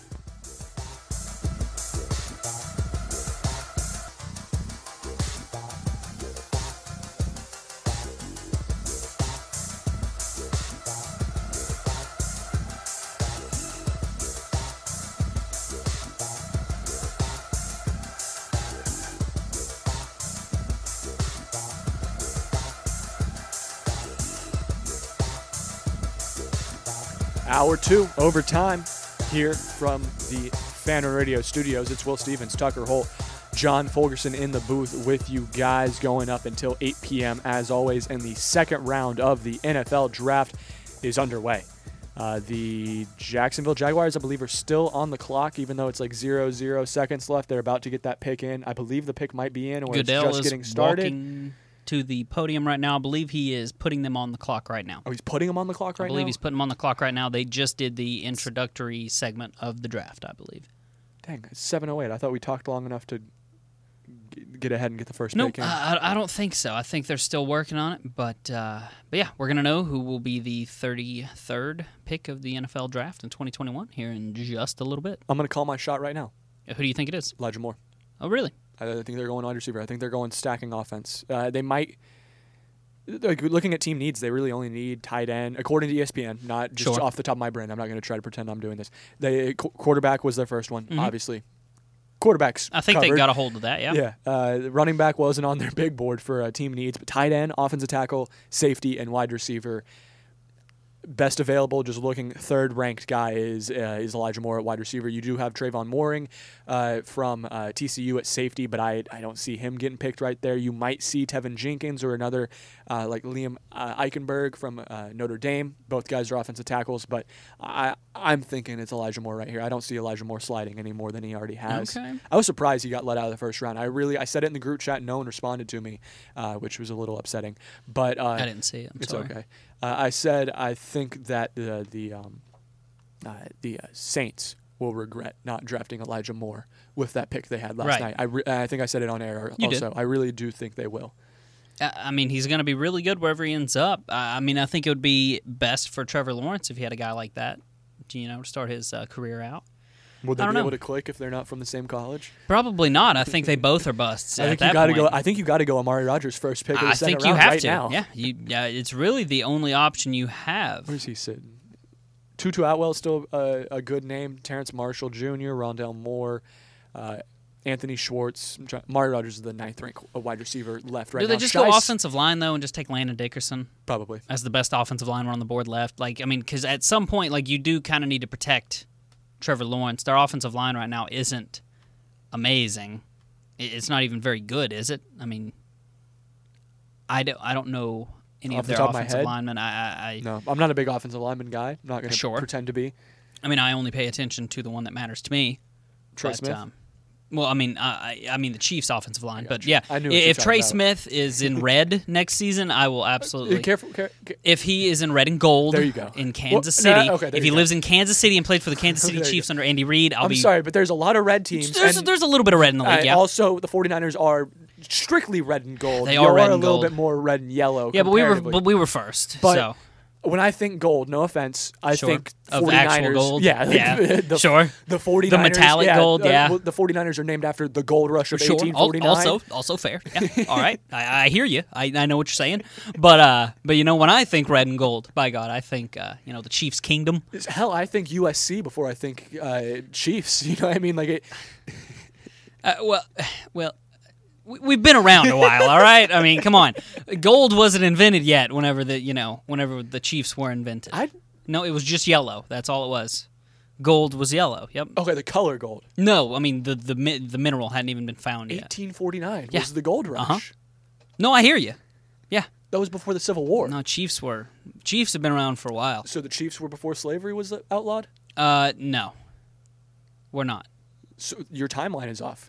Hour 2 overtime here from the Fanner Radio Studios. It's Will Stevens, Tucker Holt, John Fulgerson in the booth with you guys going up until 8 p.m. as always. And the second round of the NFL draft is underway. The Jacksonville Jaguars, I believe, are still on the clock, even though it's like 0 seconds left. They're about to get that pick in. I believe the pick might be in, or Goodell it's just is getting started. walking to the podium right now. I believe he is putting them on the clock right now. Oh, he's putting him on the clock right now? I believe he's putting them on the clock right now. They just did the introductory segment of the draft, I believe. Dang, it's 7:08. I thought we talked long enough to get ahead and get the first Nope, pick in. I don't think so. I think they're still working on it. But yeah, we're going to know who will be the 33rd pick of the NFL draft in 2021 here in just a little bit. I'm going to call my shot right now. Who do you think it is? Elijah Moore. Oh, really? I think they're going wide receiver. I think they're going stacking offense. They might, like, looking at team needs, they really only need tight end, according to ESPN, not just Sure. off the top of my brain. I'm not going to try to pretend I'm doing this. Quarterback was their first one, obviously. Quarterbacks I think covered. they got a hold of that, yeah. Yeah. Running back wasn't on their big board for team needs, but tight end, offensive tackle, safety, and wide receiver. Best available, just looking, third-ranked guy is Elijah Moore at wide receiver. You do have Trayvon Mooring from TCU at safety, but I don't see him getting picked right there. You might see Tevin Jenkins or another like Liam Eichenberg from Notre Dame. Both guys are offensive tackles, but I'm thinking it's Elijah Moore right here. I don't see Elijah Moore sliding any more than he already has. Okay. I was surprised he got let out of the first round. I said it in the group chat, and no one responded to me, which was a little upsetting. But I didn't see it. I'm it's sorry. okay. I said I think that the Saints will regret not drafting Elijah Moore with that pick they had last Right. night. I think I said it on air You also. did. I really do think they will. I mean, he's going to be really good wherever he ends up. I mean, I think it would be best for Trevor Lawrence if he had a guy like that, to start his career out. Will they I don't be know. able to click if they're not from the same college? Probably not. I think they both are busts. I at think that you got to point. go. I think you got to go Amari Rodgers first pick of the I second think you round have right to. now. Yeah, it's really the only option you have. Where's he sitting? Tutu Atwell still a good name. Terrence Marshall Jr., Rondell Moore, Anthony Schwartz. Amari Rodgers is the 9th ranked wide receiver left right Do now. they just go Shice- offensive line though and just take Landon Dickerson Probably. as the best offensive lineman on the board left? Like, I mean, because at some point, like, you do kind of need to protect Trevor Lawrence. Their offensive line right now isn't amazing. It's not even very good, is it? I mean, I don't know any Off of the their top of my offensive head? linemen. I No, I'm not a big offensive lineman guy. I'm not going to Sure. pretend to be. mean, I only pay attention to the one that matters to me. Trey But, Smith? Well, I mean, I mean the Chiefs' offensive line, but gotcha. yeah, I knew what you were if talking Trey about. Smith is in red next season, I will absolutely. Careful. If he is in red and gold, There you go. in Kansas Well, City, no, okay, there if you he go. lives in Kansas City and played for the Kansas City There you Chiefs go. under Andy Reid, I'll I'm be. sorry, but there's a lot of red teams. There's and a little bit of red in the league, yeah. Also, the 49ers are strictly red and gold. They You are red a and little gold. bit more red and yellow. Yeah, but comparatively. we were first. But so when I think gold, no offense, I Sure. think Of 49ers. actual gold? Yeah, Yeah. Sure. The 49ers. The metallic gold, yeah. well, the 49ers are named after the gold rush of sure, 1849. also fair. Yeah. All right, I hear you. I know what you're saying, but when I think red and gold, by God, I think the Chiefs' kingdom. Hell, I think USC before I think Chiefs. You know what I mean? Like it. Well, we've been around a while, all right? I mean, come on. Gold wasn't invented yet whenever the Chiefs were invented. No, it was just yellow. That's all it was. Gold was yellow. Yep. Okay, the color gold. No, I mean the mineral hadn't even been found yet. 1849 Yeah. was the gold rush. Uh-huh. No, I hear you. Yeah. That was before the Civil War. No, Chiefs have been around for a while. So the Chiefs were before slavery was outlawed? No. We're not. So your timeline is off.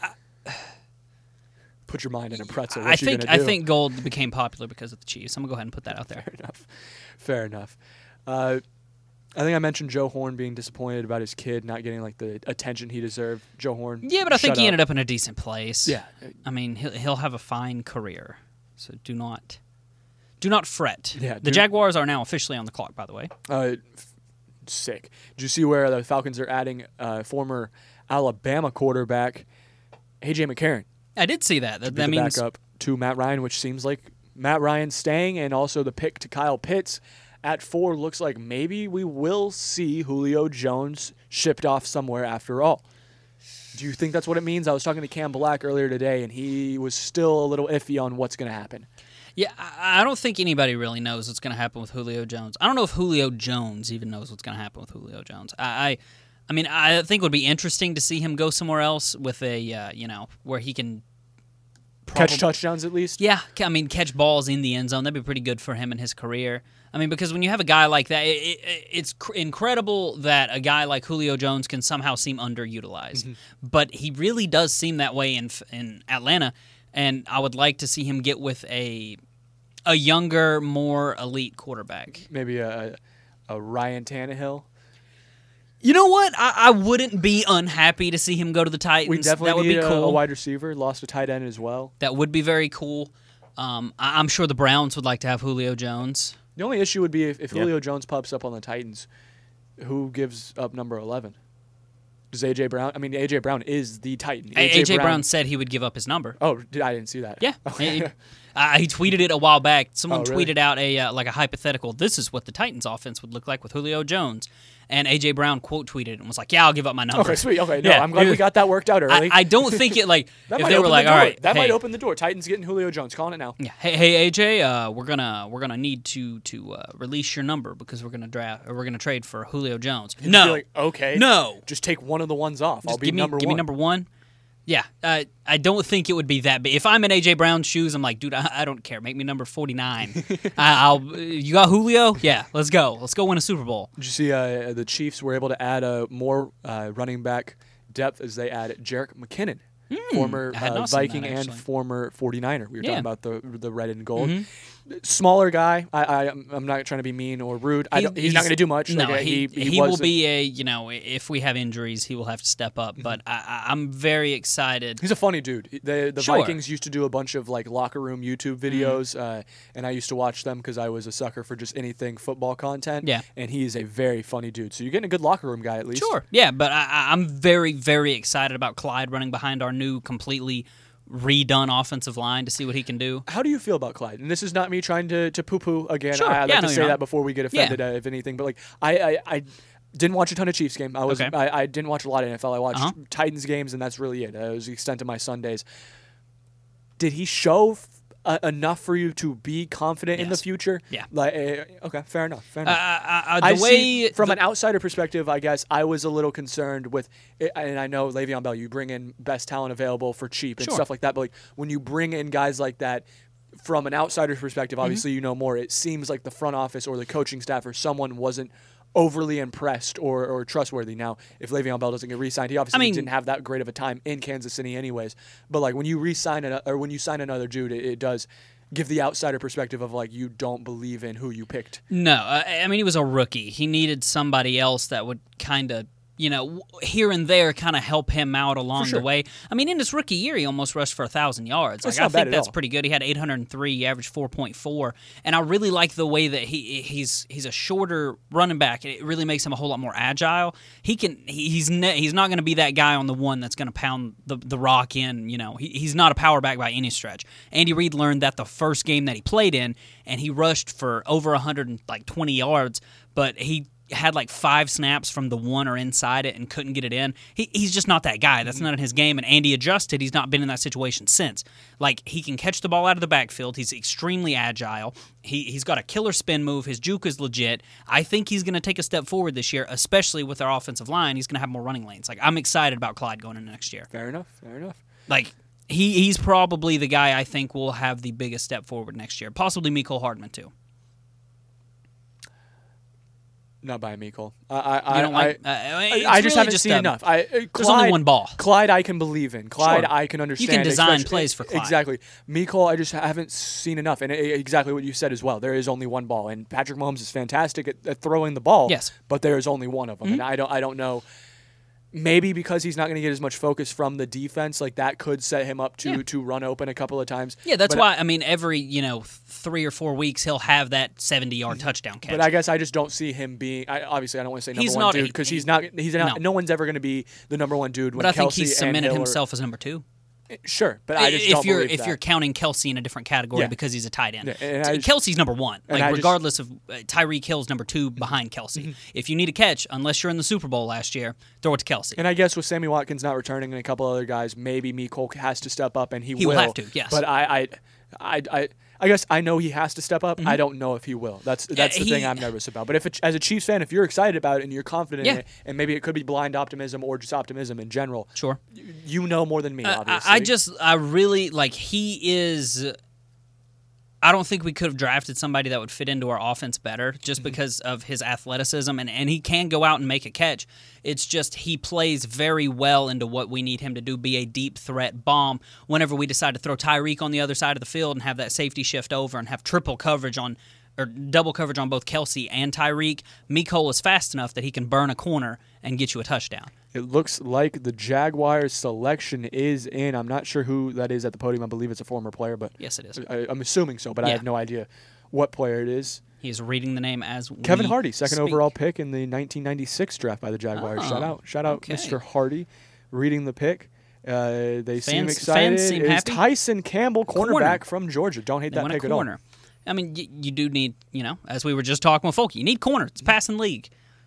Put your mind in a pretzel. I What you think gonna do? I think gold became popular because of the Chiefs. I'm gonna go ahead and put that out there. Fair enough. I think I mentioned Joe Horn being disappointed about his kid not getting like the attention he deserved. Joe Horn. Yeah, but I think he ended up in a decent place. Yeah. I mean, he'll have a fine career. So do not fret. Yeah, The Jaguars are now officially on the clock, by the way. Sick. Did you see where the Falcons are adding former Alabama quarterback A.J. McCarron? I did see that. Be That the means backup to Matt Ryan, which seems like Matt Ryan staying, and also the pick to Kyle Pitts at 4 looks like maybe we will see Julio Jones shipped off somewhere after all. Do you think that's what it means? I was talking to Cam Black earlier today, and he was still a little iffy on what's going to happen. Yeah, I don't think anybody really knows what's going to happen with Julio Jones. I don't know if Julio Jones even knows what's going to happen with Julio Jones. I mean, I think it would be interesting to see him go somewhere else with a, where he can Catch touchdowns at least? Yeah, I mean, catch balls in the end zone. That'd be pretty good for him in his career. I mean, because when you have a guy like that, it's incredible that a guy like Julio Jones can somehow seem underutilized. But he really does seem that way in Atlanta. and I would like to see him get with a younger, more elite quarterback. Maybe a Ryan Tannehill. You know what? I wouldn't be unhappy to see him go to the Titans. We definitely that would need be cool. a wide receiver. Lost a tight end as well. That would be very cool. I'm sure the Browns would like to have Julio Jones. The only issue would be if Julio Jones pops up on the Titans, who gives up number 11? Does A.J. Brown? I mean, A.J. Brown is the Titan. A.J. Brown said he would give up his number. Oh, I didn't see that. Yeah. He tweeted it a while back. Someone really? tweeted out a hypothetical, this is what the Titans offense would look like with Julio Jones. And A.J. Brown quote tweeted it and was like, yeah, I'll give up my number. Okay, sweet. Okay, no, Yeah. I'm glad we got that worked out early. I don't think it, like, that if might they were open like, the all door. right, that hey, might open the door. Titans getting Julio Jones. Calling it now. yeah, hey, AJ, we're gonna need to release your number because we're gonna trade for Julio Jones. You'd No, be like, okay. no, Just take one of the ones off. I'll Just be give me number give one. me number one. Yeah, I don't think it would be that big. If I'm in A.J. Brown's shoes, I'm like, dude, I don't care. Make me number 49. You got Julio? Yeah, let's go. Let's go win a Super Bowl. Did you see the Chiefs were able to add more running back depth as they added Jerick McKinnon, former I had not seen Viking that, and actually. former 49er. We were Yeah. talking about the red and gold. Smaller guy. I'm not trying to be mean or rude. He's not going to do much. No, Like, he was will be if we have injuries, he will have to step up. But I'm very excited. He's a funny dude. The Sure. Vikings used to do a bunch of like locker room YouTube videos, and I used to watch them because I was a sucker for just anything football content. Yeah. And he's a very funny dude. So you're getting a good locker room guy at least. Sure, yeah, but I'm very, very excited about Clyde running behind our new, completely redone offensive line to see what he can do. How do you feel about Clyde? And this is not me trying to poo-poo again. Sure. I like Yeah, to no, say you're that not. before we get offended if anything. But like I didn't watch a ton of Chiefs game. Okay. I didn't watch a lot of NFL. I watched Uh-huh. Titans games, and that's really it. That was the extent of my Sundays. Did he show enough for you to be confident in the Yes. future? Yeah. Like okay, fair enough. Fair enough. The way from an outsider perspective, I guess I was a little concerned with, and I know Le'Veon Bell, you bring in best talent available for cheap and Sure. stuff like that. But like when you bring in guys like that, from an outsider's perspective, Mm-hmm. obviously you know more. It seems like the front office or the coaching staff or someone wasn't overly impressed or trustworthy. Now, if Le'Veon Bell doesn't get re-signed, he obviously didn't have that great of a time in Kansas City anyways. But like when you re-sign when you sign another dude, it does give the outsider perspective of like you don't believe in who you picked. No, I mean, he was a rookie. He needed somebody else that would kind of, here and there kind of help him out along sure. the way. I mean, in his rookie year, he almost rushed for 1,000 yards. That's Like, I not bad think at that's all. pretty good. He had 803, he averaged 4.4, and I really like the way that he's a shorter running back. It really makes him a whole lot more agile. He's not going to be that guy on the one that's going to pound the rock in. He's not a power back by any stretch. Andy Reid learned that the first game that he played in, and he rushed for over 120 yards, but he had like 5 snaps from the one or inside it and couldn't get it in. He's just not that guy. That's not in his game. And Andy adjusted. He's not been in that situation since. Like, he can catch the ball out of the backfield. He's extremely agile. He's got a killer spin move. His juke is legit. I think he's going to take a step forward this year, especially with our offensive line. He's going to have more running lanes. Like, I'm excited about Clyde going into next year. Fair enough. Like, he's probably the guy I think will have the biggest step forward next year. Possibly Mecole Hardman, too. Not by Mecole. You don't like? I just haven't seen enough. There's only one ball. Clyde, I can believe in. Clyde, Sure. I can understand. You can design especially- plays for Clyde. Exactly. Mecole, I just haven't seen enough. And exactly what you said as well. There is only one ball, and Patrick Mahomes is fantastic at throwing the ball. Yes. But there is only one of them, and I don't know. Maybe because he's not going to get as much focus from the defense, like that could set him up to run open a couple of times. Yeah, that's But why. I mean, every 3 or 4 weeks he'll have that 70-yard touchdown catch. But I guess I just don't see him being. Obviously, I don't want to say number He's one not- dude because he's not. He's not. No. No one's ever going to be the number one dude. When But I think Kelsey he's and cemented Hill are- himself as number 2. Sure, but I just don't believe if that. you're counting Kelsey in a different category Yeah. because he's a tight end. Yeah, and I just- Kelsey's number 1. and Like, I just- regardless of Tyreek Hill's number 2 behind Kelsey. If you need a catch, unless you're in the Super Bowl last year, throw it to Kelsey. And I guess with Sammy Watkins not returning and a couple other guys, maybe Mecole has to step up, and he He will have to, yes. But I guess I know he has to step up. I don't know if he will. That's the thing I'm nervous about. But as a Chiefs fan, if you're excited about it and you're confident in Yeah. it, and maybe it could be blind optimism or just optimism in general. Sure. You know more than me, obviously. I really like. He is I don't think we could have drafted somebody that would fit into our offense better just because of his athleticism, and he can go out and make a catch. It's just he plays very well into what we need him to do, be a deep threat bomb whenever we decide to throw Tyreek on the other side of the field and have that safety shift over and have triple coverage on or double coverage on both Kelsey and Tyreek. Mecole is fast enough that he can burn a corner and get you a touchdown. It looks like the Jaguars selection is in. I'm not sure who that is at the podium. I believe it's a former player, but Yes, it is. I'm assuming so, but I Yeah. have no idea what player it is. He is reading the name as Kevin we Hardy, second speak. overall pick in the 1996 draft by the Jaguars. Oh, Shout out, okay. Mr. Hardy, reading the pick. They seem Fans excited. seem Is happy? Tyson Campbell, Corner. cornerback from Georgia. Don't hate They that want a pick at all. corner. I mean, you do need, as we were just talking with Folky, you need corner. It's a passing league.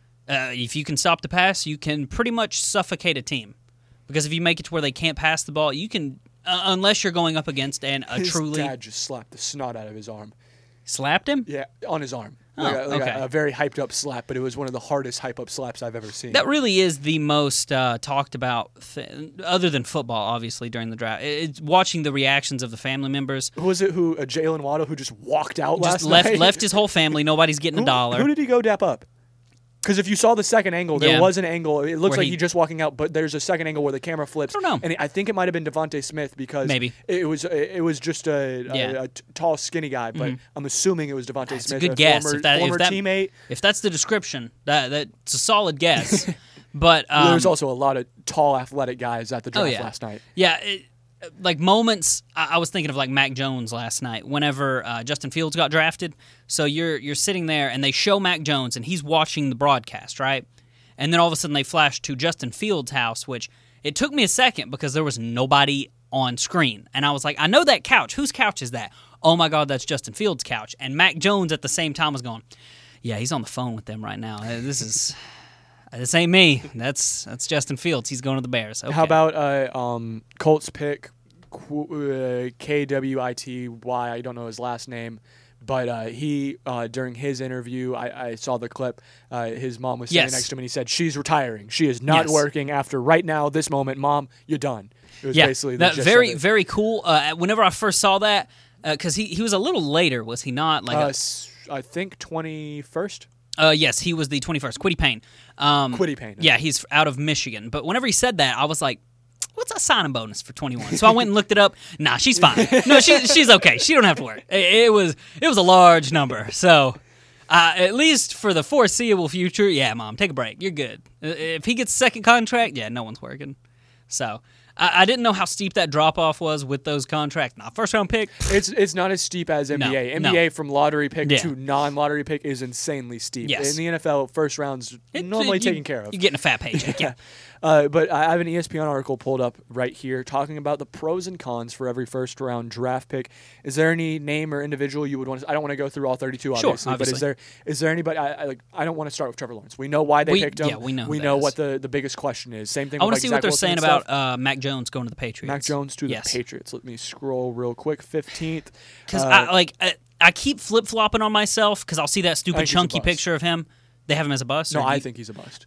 If you can stop the pass, you can pretty much suffocate a team. Because if you make it to where they can't pass the ball, you can, unless you're going up against a His truly dad just slapped the snot out of his arm. slapped him. Yeah, on his arm. Oh, like okay. a very hyped up slap, but it was one of the hardest hype up slaps I've ever seen. That really is the most talked about, other than football, obviously, during the draft. It's watching the reactions of the family members. Who was it? Jalen Waddle, who just walked out Just last night? left his whole family. Nobody's getting a dollar. Who did he go dap up? Because if you saw the second angle, there Yeah. was an angle. It looks Where like he just walking out, but there's a second angle where the camera flips. I don't know. And I think it might have been Devontae Smith because Maybe. it was just a tall, skinny guy. But I'm assuming it was Devontae That's Smith, a good guess. former, If that teammate. if that's the description, that's a solid guess. But There was also a lot of tall, athletic guys at the draft yeah. last night. Yeah, like moments. I was thinking of like Mac Jones last night. Whenever Justin Fields got drafted, so you're sitting there and they show Mac Jones and he's watching the broadcast, right? And then all of a sudden they flash to Justin Fields' house, which it took me a second because there was nobody on screen, and I was like, I know that couch. Whose couch is that? Oh my God, that's Justin Fields' couch. And Mac Jones at the same time was going, yeah, he's on the phone with them right now. This ain't me. That's Justin Fields. He's going to the Bears. Okay. How about Colts pick KWITY? I don't know his last name, but he during his interview, I saw the clip. His mom was standing Yes. next to him, and he said, "She's retiring. She is not Yes. working after right now, this moment. Mom, you're done." It was basically the that gist very of it. very cool. Whenever I first saw that, because he was a little later, was he not? Like I think 21st. yes, he was the 21st. Quiddy Payne. Quiddy Payne. Yeah, he's out of Michigan. But whenever he said that, I was like, what's a signing bonus for 21? So I went and looked it up. Nah, she's fine. No, she's okay. She don't have to work. It was a large number. So at least for the foreseeable future, yeah, Mom, take a break. You're good. If he gets a second contract, yeah, no one's working. So I didn't know how steep that drop-off was with those contracts. Nah, first-round pick. It's not as steep as NBA. no. NBA from lottery pick Yeah. to non-lottery pick is insanely steep. Yes. In the NFL, first round's normally taken care of. You're getting a fat paycheck, yeah. But I have an ESPN article pulled up right here talking about the pros and cons for every first-round draft pick. Is there any name or individual you would want to? I don't want to go through all 32, Sure, obviously. obviously. But is there anybody? I don't want to start with Trevor Lawrence. We know why they picked him. Yeah, we know who We that know is. what the biggest question is. Same thing. I with want to like see Zach what they're Wilson saying and stuff. about Mac Jones going to the Patriots. Mac Jones to Yes. the Patriots. Let me scroll real quick. 15th. Because I keep flip flopping on myself because I'll see that I stupid think he's a chunky bust. picture of him. They have him as a bust. No, or I you- think he's a bust.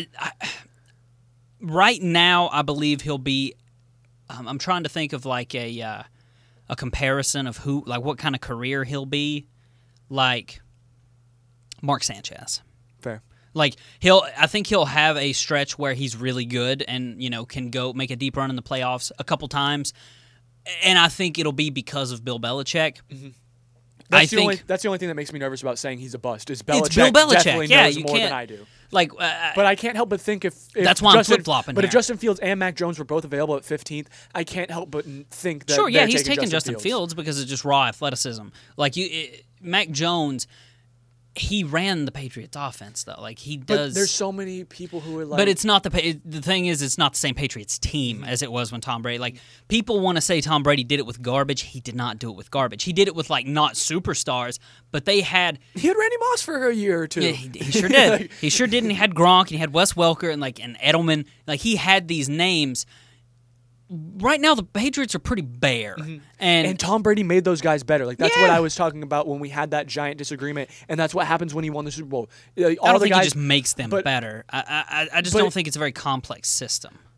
right now I believe he'll be. I'm trying to think of like a comparison of who, like what kind of career he'll be, like Mark Sanchez. Fair. Like I think he'll have a stretch where he's really good and can go make a deep run in the playoffs a couple times, and I think it'll be because of Bill Belichick. That's the only thing that makes me nervous about saying he's a bust. Is Belichick It's Bill Belichick. definitely Yeah, knows you more can't. than I do. Like, But I can't help but think if That's why I'm Justin, flip-flopping But if here. Justin Fields and Mac Jones were both available at 15th, I can't help but think that sure, yeah, they're he's taking taking Justin Fields because it's just raw athleticism. Like Mac Jones, he ran the Patriots offense though. Like he But does. there's so many people who are like. But it's not the thing is it's not the same Patriots team as it was when Tom Brady. Like people want to say Tom Brady did it with garbage. He did not do it with garbage. He did it with like not superstars, but they had. He had Randy Moss for a year or two. Yeah, he sure did. He sure did. And he had Gronk and he had Wes Welker and Edelman. Like he had these names. Right now, the Patriots are pretty bare, And Tom Brady made those guys better. Like that's what Yeah. I was talking about when we had that giant disagreement, and that's what happens when he won the Super Bowl. I don't think he just makes them but- better. I just but- don't think it's a very complex system.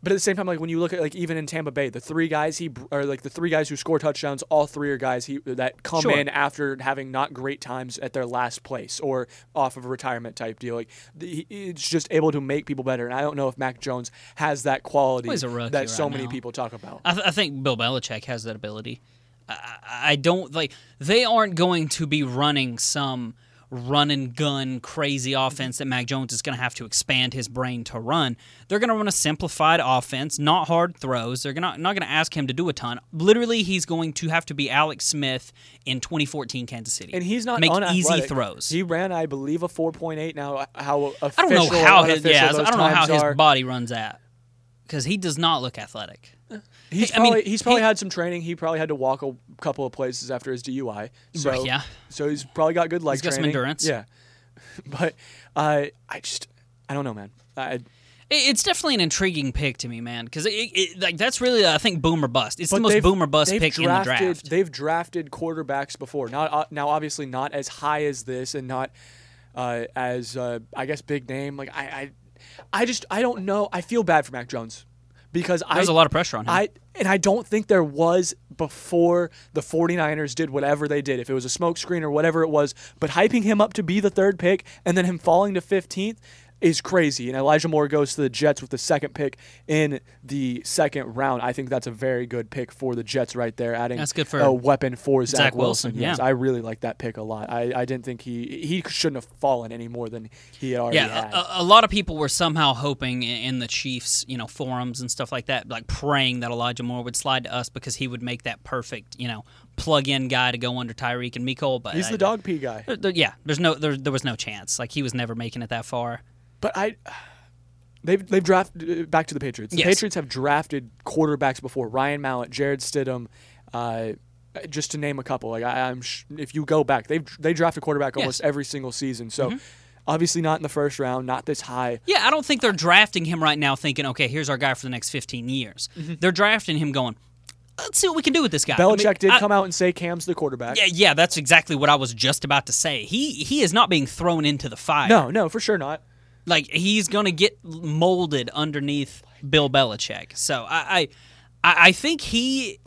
But at the same time, like when you look at like even in Tampa Bay, the three guys who score touchdowns, all three are guys that come Sure. in after having not great times at their last place or off of a retirement type deal. Like it's just able to make people better. And I don't know if Mac Jones has that quality Well, he's a rookie that so right many now. people talk about. I think Bill Belichick has that ability. I don't like. They aren't going to be running some run and gun crazy offense that Mac Jones is going to have to expand his brain to run. They're going to run a simplified offense, not hard throws. They're not going to ask him to do a ton. Literally, he's going to have to be Alex Smith in 2014 Kansas City. And he's not make easy unathletic. throws. He ran, I believe, a 4.8. Now, how official I don't know how or his unofficial those I don't know how times his are. body runs at because he does not look athletic. He's probably had some training. He probably had to walk a couple of places after his DUI. So, Right, yeah. So he's probably got good leg He's got some training. endurance. Yeah. But I don't know, man. It's definitely an intriguing pick to me, man, because like that's really I think boom or bust. It's the But most they've- boom or bust they've pick in the draft. They've drafted quarterbacks before. Now, obviously, not as high as this, and not as I guess big name. Like I don't know. I feel bad for Mac Jones because There's a lot of pressure on him. I don't think there was before the 49ers did whatever they did. If it was a smokescreen or whatever it was, but hyping him up to be the third pick and then him falling to 15th is crazy. And Elijah Moore goes to the Jets with the second pick in the second round. I think that's a very good pick for the Jets right there, adding That's good for a weapon for Zach Zach Wilson. Wilson, Yes, yeah. I really like that pick a lot. I didn't think he shouldn't have fallen any more than he had already had. A lot of people were somehow hoping in the Chiefs, forums and stuff like that, like praying that Elijah Moore would slide to us because he would make that perfect, plug-in guy to go under Tyreek and Mecole. But He's the dog pee guy. There was no chance. Like he was never making it that far. But they've drafted back to the Patriots. The Yes. Patriots have drafted quarterbacks before. Ryan Mallett, Jared Stidham, just to name a couple. Like if you go back, they draft a quarterback almost every single season. So obviously not in the first round, not this high. Yeah, I don't think they're drafting him right now thinking, okay, here's our guy for the next 15 years. They're drafting him going, let's see what we can do with this guy. Belichick did come out and say Cam's the quarterback. Yeah, that's exactly what I was just about to say. He is not being thrown into the fire. No, for sure not. Like he's gonna get molded underneath Bill Belichick. So I think he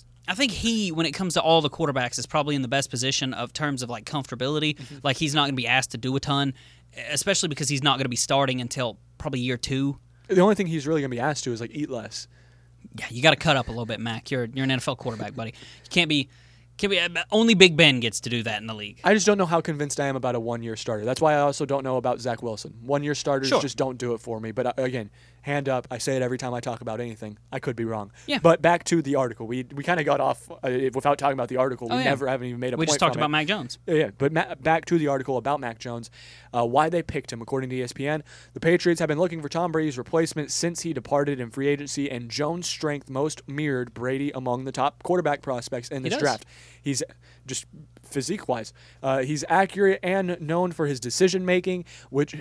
when it comes to all the quarterbacks is probably in the best position of terms of like comfortability. Like he's not gonna be asked to do a ton, especially because he's not gonna be starting until probably year 2. The only thing he's really going to be asked to is like eat less. Yeah, you got to cut up a little bit, Mac. You're an NFL quarterback, buddy. You can't be. Only Big Ben gets to do that in the league. I just don't know how convinced I am about a one-year starter. That's why I also don't know about Zach Wilson. One-year starters Sure. just don't do it for me. But again, hand up. I say it every time I talk about anything. I could be wrong. Yeah. But back to the article. We kind of got off without talking about the article. We yeah. haven't even made a We point just talked from about it. Mac Jones. Yeah, but back to the article about Mac Jones, why they picked him. According to ESPN, the Patriots have been looking for Tom Brady's replacement since he departed in free agency, and Jones' strength most mirrored Brady among the top quarterback prospects in this does. draft. He's just physique-wise. He's accurate and known for his decision-making, which...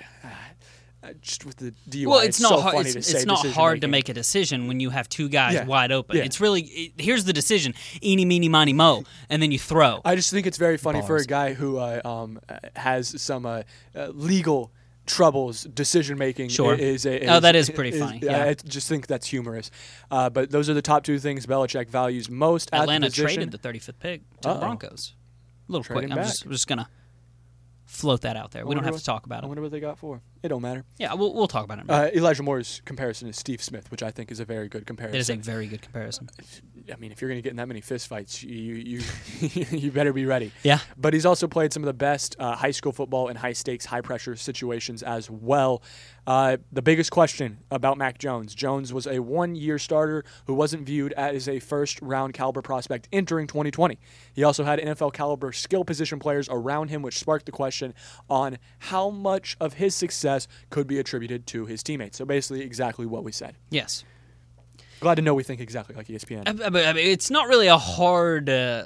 just with the DUI, Well, it's not so hard. funny to say It's not hard to decision-making. make a decision when you have two guys Yeah. wide open. Yeah. It's really here's the decision: eeny, meeny, miny, mo, and then you throw. I just think it's very funny for a Bars. guy who has some legal troubles decision making. Sure. That is pretty funny, yeah. I just think that's humorous. But those are the top two things Belichick values most Atlanta at the position. traded the 35th pick to the Uh-oh. Broncos. A little Trade quick. him I'm back. just gonna float that out there. We don't have to talk about I it. wonder what they got for. It don't matter. Yeah, we'll talk about it. In a minute. Elijah Moore's comparison is Steve Smith, which I think is a very good comparison. It is a very good comparison. I mean, if you're going to get in that many fistfights, you you better be ready. Yeah. But he's also played some of the best high school football in high-stakes, high-pressure situations as well. The biggest question about Mac Jones. Jones was a one-year starter who wasn't viewed as a first-round caliber prospect entering 2020. He also had NFL-caliber skill position players around him, which sparked the question on how much of his success could be attributed to his teammates. So basically exactly what we said. Yes. Glad to know we think exactly like ESPN. I mean, it's not really a hard,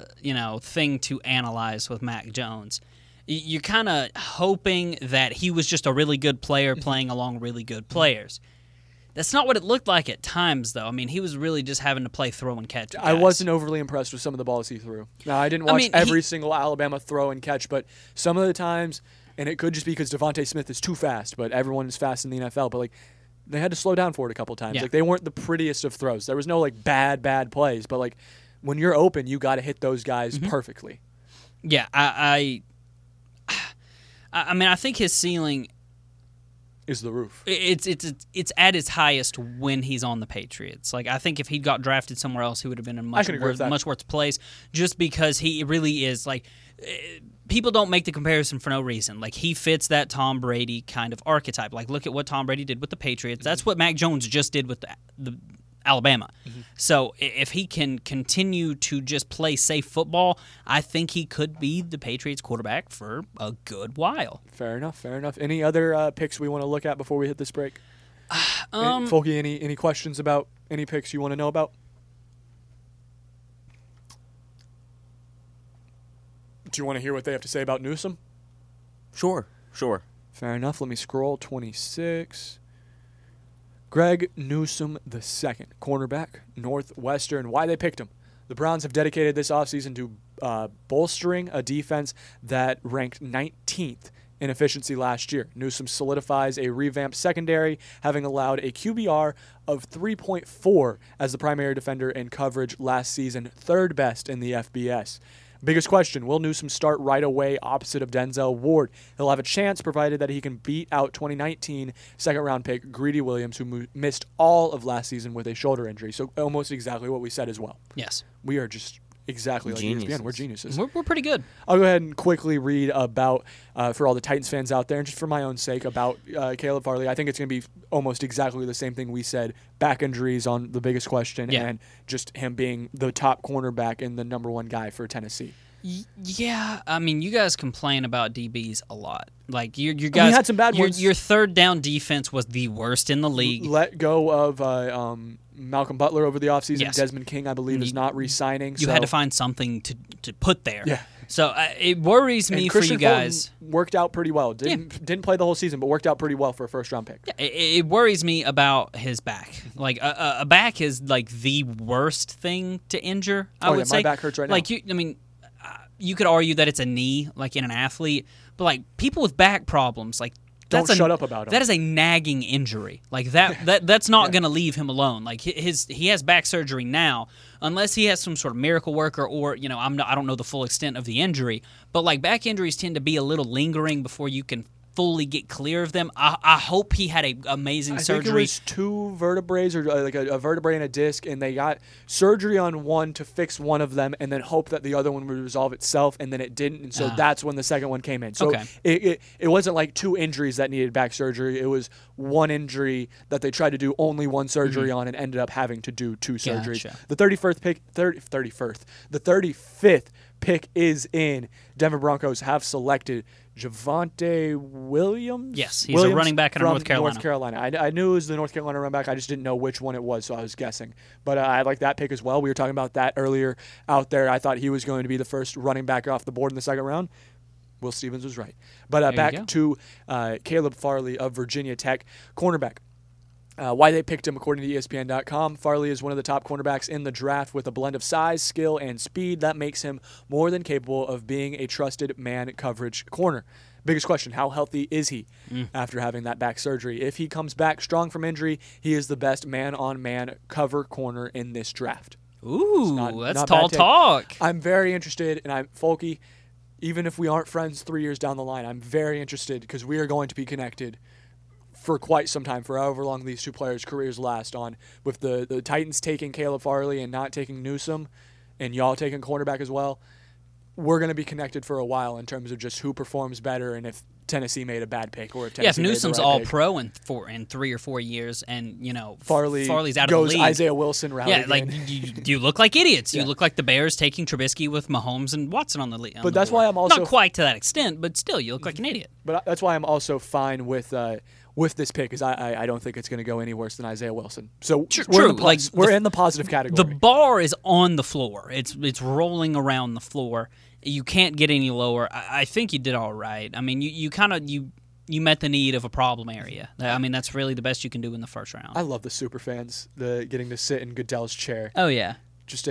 thing to analyze with Mac Jones. You're kind of hoping that he was just a really good player playing along really good players. That's not what it looked like at times, though. I mean, he was really just having to play throw and catch. with I guys. wasn't overly impressed with some of the balls he threw. Now, I didn't watch every single Alabama throw and catch, but some of the times, and it could just be because Devontae Smith is too fast, but everyone is fast in the NFL. But they had to slow down for it a couple times. Yeah. Like, they weren't the prettiest of throws. There was no, like, bad plays. But, like, when you're open, you got to hit those guys perfectly. Yeah, I mean, I think his ceiling Is the roof. it's at its highest when he's on the Patriots. Like, I think if he'd got drafted somewhere else, he would have been in can agree with that. much worse place. Just because he really is like, people don't make the comparison for no reason. Like, he fits that Tom Brady kind of archetype. Like, look at what Tom Brady did with the Patriots. That's what Mac Jones just did with the Alabama. So if he can continue to just play safe football, I think he could be the Patriots quarterback for a good while. Fair enough. Any other picks we want to look at before we hit this break? Folky, any questions about any picks you want to know about? Do you want to hear what they have to say about Newsome? Sure. Fair enough. Let me scroll. 26. Greg Newsome II, cornerback, Northwestern. Why they picked him? The Browns have dedicated this offseason to bolstering a defense that ranked 19th in efficiency last year. Newsome solidifies a revamped secondary, having allowed a QBR of 3.4 as the primary defender in coverage last season, third best in the FBS. Biggest question, will Newsome start right away opposite of Denzel Ward? He'll have a chance provided that he can beat out 2019 second-round pick Greedy Williams, who missed all of last season with a shoulder injury. So almost exactly what we said as well. Yes. We are just exactly like ESPN. We're geniuses. We're pretty good. I'll go ahead and quickly read about, for all the Titans fans out there, and just for my own sake, about Caleb Farley. I think it's going to be almost exactly the same thing we said. Back injuries on the biggest question, and just him being the top cornerback and the number one guy for Tennessee. Yeah, I mean, you guys complain about DBs a lot. Like, you guys had some bad ones. Your third down defense was the worst in the league. Let go of Malcolm Butler over the offseason. Yes. Desmond King, I believe, is not re-signing. You had to find something to put there. Yeah. So it worries me for you guys. Fulton worked out pretty well. Didn't play the whole season, but worked out pretty well for a first-round pick. Yeah, it worries me about his back. Like, a back is, like, the worst thing to injure, I would say. My back hurts right now. Like, you could argue that it's a knee, like in an athlete, but like people with back problems, like don't shut up about it. That is a nagging injury. Like that's not going to leave him alone. Like he has back surgery now, unless he has some sort of miracle worker or I don't know the full extent of the injury, but like back injuries tend to be a little lingering before you can fully get clear of them. I hope he had a amazing surgery. I think it was 2 vertebrae or like a vertebrae and a disc, and they got surgery on one to fix one of them and then hope that the other one would resolve itself, and then it didn't, and so that's when the second one came in. So it wasn't like 2 injuries that needed back surgery. It was one injury that they tried to do only one surgery on and ended up having to do 2 surgeries. Gotcha. The 35th pick is in. Denver Broncos have selected Javonte Williams. Yes, he's a running back out of North Carolina. I knew it was the North Carolina running back. I just didn't know which one it was, so I was guessing. But I like that pick as well. We were talking about that earlier out there. I thought he was going to be the first running back off the board in the second round. Will Stevens was right. But back to Caleb Farley of Virginia Tech, cornerback. Why they picked him, according to ESPN.com, Farley is one of the top cornerbacks in the draft with a blend of size, skill, and speed that makes him more than capable of being a trusted man coverage corner. Biggest question, how healthy is he after having that back surgery? If he comes back strong from injury, he is the best man-on-man cover corner in this draft. Ooh, that's tall talk. I'm very interested, and I'm Folky, even if we aren't friends 3 years down the line, I'm very interested because we are going to be connected for quite some time, for however long these 2 players' careers last on. With the Titans taking Caleb Farley and not taking Newsome, and y'all taking cornerback as well, we're going to be connected for a while in terms of just who performs better and if Tennessee made a bad pick or if Tennessee if Newsome's made the right all pick. pro in 3 or 4 years, and Farley's out goes of the league. Isaiah Wilson route. Yeah, again. like you look like idiots. You look like the Bears taking Trubisky with Mahomes and Watson on the league. But that's why I'm also not quite to that extent, but still, you look like an idiot. But that's why I'm also fine with this pick, is I don't think it's going to go any worse than Isaiah Wilson. So we're in the positive category. The bar is on the floor. It's rolling around the floor. You can't get any lower. I think you did all right. I mean, you met the need of a problem area. I mean, that's really the best you can do in the first round. I love the super fans, getting to sit in Goodell's chair. Oh yeah, just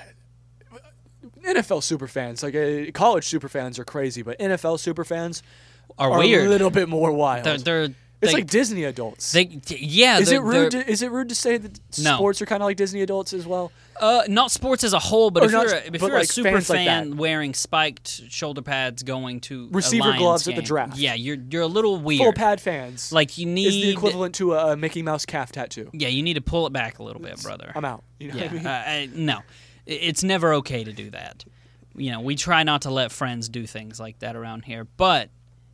NFL super fans, like college super fans are crazy, but NFL super fans are weird. A little bit more wild. They're It's like Disney adults. Yeah. Is it rude to say that No. sports are kind of like Disney adults as well? Not sports as a whole, but Or if not- you're a but like super fans like fan that. wearing spiked shoulder pads going to Receiver a Lions gloves at the game, draft. yeah, you're a little weird. Full pad fans. Like you need is the equivalent to a Mickey Mouse calf tattoo. Yeah, you need to pull it back a little bit, brother. I'm out. You know Yeah, what I mean? no, it's never okay to do that. You know, we try not to let friends do things like that around here, but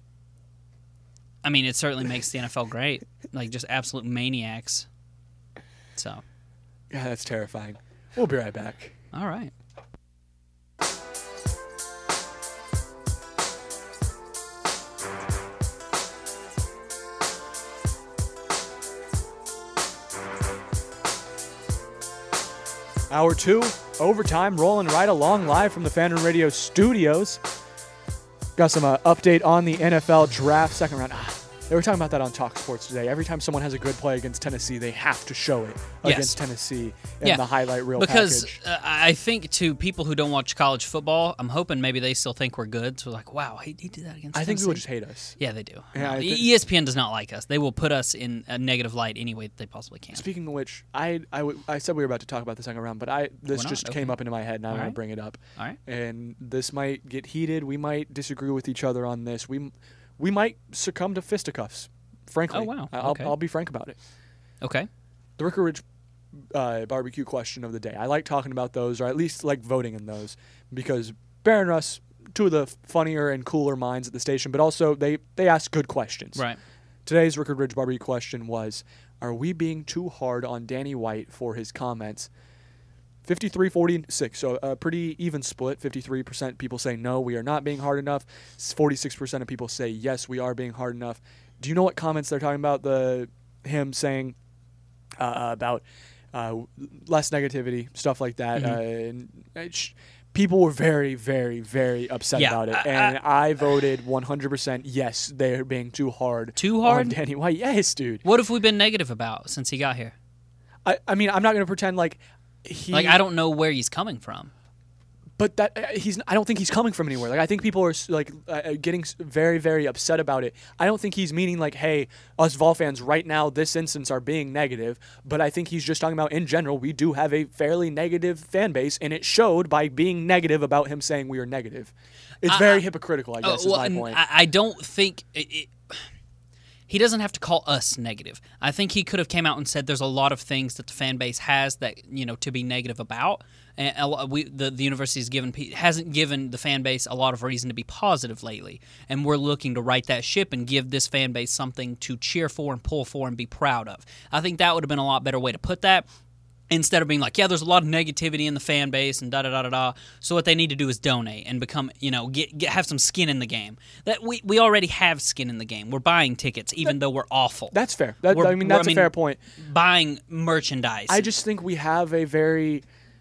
I mean, it certainly makes the NFL great. Like just absolute maniacs. So, Yeah, that's terrifying. We'll be right back. all right. Hour 2, overtime, rolling right along live from the Fandom Radio studios. Got some update on the NFL draft second round. They were talking about that on Talk Sports today. Every time someone has a good play against Tennessee, they have to show it Yes. against Tennessee in the highlight reel because package. I think to people who don't watch college football, I'm hoping maybe they still think we're good. So like, wow, he did that against I think Tennessee. people just hate us. Yeah, they do. Yeah, No, I think- ESPN does not like us. They will put us in a negative light any way that they possibly can. Speaking of which, I said we were about to talk about the second round, but this We're not? just Okay. came up into my head, and I All want to right. bring it up. All right. And this might get heated. We might disagree with each other on this. We might succumb to fisticuffs. Frankly, Oh, wow. I'll Okay. be frank about it. Okay. The Ricker Ridge barbecue question of the day. I like talking about those, or at least like voting in those, because Bear and Russ, two of the funnier and cooler minds at the station, but also they ask good questions. Right. Today's Ricker Ridge barbecue question was, are we being too hard on Danny White for his comments? 53-46, so a pretty even split. 53% people say no, we are not being hard enough. 46% of people say yes, we are being hard enough. Do you know what comments they're talking about? Him saying about less negativity, stuff like that. People were very, very, very upset Yeah, about it, and I voted 100% yes. They're being too hard. Too hard? on Danny White. Yes, dude. What have we been negative about since he got here? I mean, I'm not going to pretend like he. Like, I don't know where he's coming from. But that I don't think he's coming from anywhere. Like I think people are like getting very, very upset about it. I don't think he's meaning like, hey, us Vol fans right now, this instance, are being negative. But I think he's just talking about in general. We do have a fairly negative fan base, and it showed by being negative about him saying we are negative. It's very hypocritical, I guess, is my point. I don't think he doesn't have to call us negative. I think he could have came out and said there's a lot of things that the fan base has that to be negative about. And the university hasn't given the fan base a lot of reason to be positive lately, and we're looking to right that ship and give this fan base something to cheer for and pull for and be proud of. I think that would have been a lot better way to put that, instead of being like, yeah, there's a lot of negativity in the fan base and da-da-da-da-da. So what they need to do is donate and become, have some skin in the game. That we already have skin in the game. We're buying tickets even though we're awful. That's fair. That's a fair point. Buying merchandise. I just think we have a very,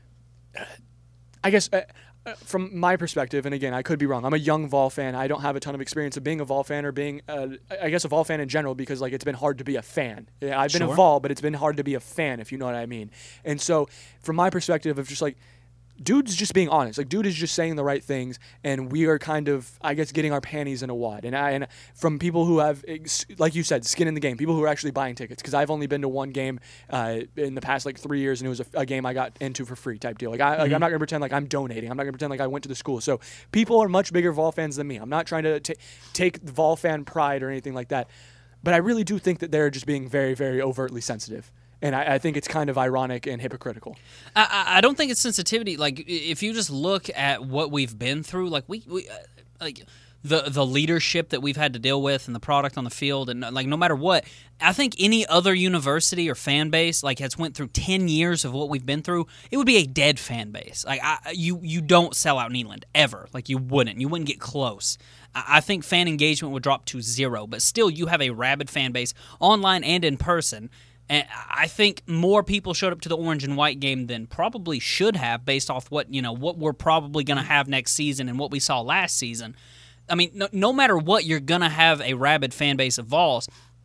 I guess, from my perspective, and again, I could be wrong. I'm a young Vol fan. I don't have a ton of experience of being a Vol fan or being, I guess, a Vol fan in general, because like it's been hard to be a fan. I've been a Vol, but it's been hard to be a fan, if you know what I mean. And so, from my perspective of just like, dude's just being honest. Like, dude is just saying the right things, and we are kind of, I guess, getting our panties in a wad. And from people who have, like you said, skin in the game, people who are actually buying tickets, because I've only been to one game in the past, like, 3 years, and it was a game I got into for free type deal. Like, I'm not going to pretend like I'm donating. I'm not going to pretend like I went to the school. So people are much bigger Vol fans than me. I'm not trying to take Vol fan pride or anything like that. But I really do think that they're just being very, very overtly sensitive. And I think it's kind of ironic and hypocritical. I don't think it's sensitivity. Like, if you just look at what we've been through, like we like the leadership that we've had to deal with and the product on the field, and like no matter what, I think any other university or fan base like has went through 10 years of what we've been through, it would be a dead fan base. Like you don't sell out Neyland ever. Like you wouldn't get close. I think fan engagement would drop to 0, but still you have a rabid fan base online and in person. And I think more people showed up to the orange and white game than probably should have, based off what we're probably going to have next season and what we saw last season. I mean, no matter what, you're going to have a rabid fan base of Vols.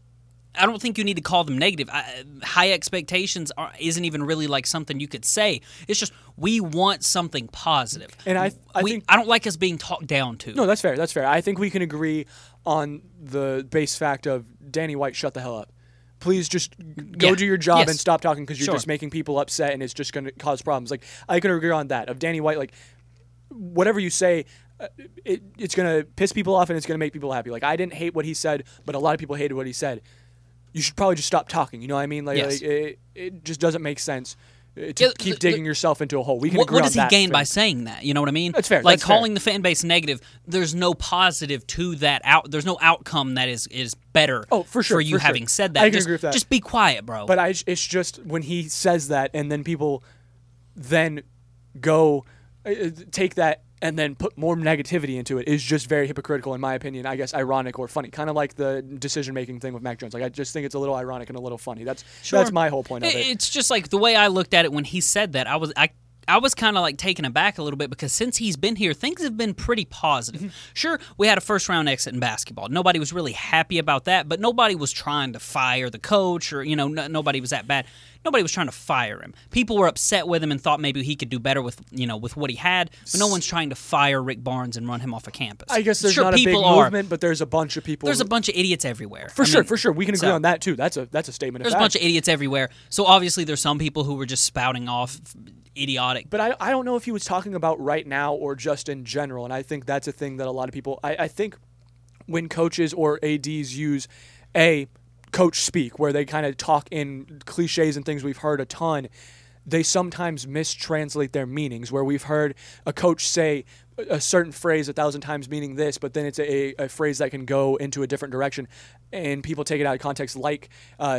I don't think you need to call them negative. High expectations isn't even really like something you could say. It's just we want something positive. And I think I don't like us being talked down to. No, that's fair. That's fair. I think we can agree on the base fact of Danny White, shut the hell up. Please just go do your job and stop talking because you're just making people upset and it's just going to cause problems. Like, I can agree on that. Of Danny White, like, whatever you say, it's going to piss people off and it's going to make people happy. Like, I didn't hate what he said, but a lot of people hated what he said. You should probably just stop talking. You know what I mean? Like, it just doesn't make sense to keep digging yourself into a hole. We can agree on that. What does he gain by saying that? You know what I mean? That's fair. Like, calling the fan base negative, there's no positive to that. There's no outcome that is better for you having said that. I can agree with that. Just be quiet, bro. But it's just when he says that and then people then go take that and then put more negativity into it is just very hypocritical, in my opinion. I guess ironic or funny, kind of like the decision-making thing with Mac Jones. Like, I just think it's a little ironic and a little funny. That's my whole point of it. It's just like the way I looked at it when he said that. I was kind of like taken aback a little bit because since he's been here, things have been pretty positive. Mm-hmm. Sure, we had a first-round exit in basketball. Nobody was really happy about that, but nobody was trying to fire the coach or, nobody was that bad. Nobody was trying to fire him. People were upset with him and thought maybe he could do better with what he had, but no one's trying to fire Rick Barnes and run him off of campus. I guess there's not a big movement, but there's a bunch of people. There's a bunch of idiots everywhere. For sure. We can agree on that, too. That's a statement of There's fact. a bunch of idiots everywhere. So obviously there's some people who were just spouting off idiotic. But I don't know if he was talking about right now or just in general, and I think that's a thing that a lot of people... I think when coaches or ADs use coach speak, where they kind of talk in cliches and things we've heard a ton, they sometimes mistranslate their meanings, where we've heard a coach say a certain phrase 1,000 times meaning this, but then it's a phrase that can go into a different direction, and people take it out of context, like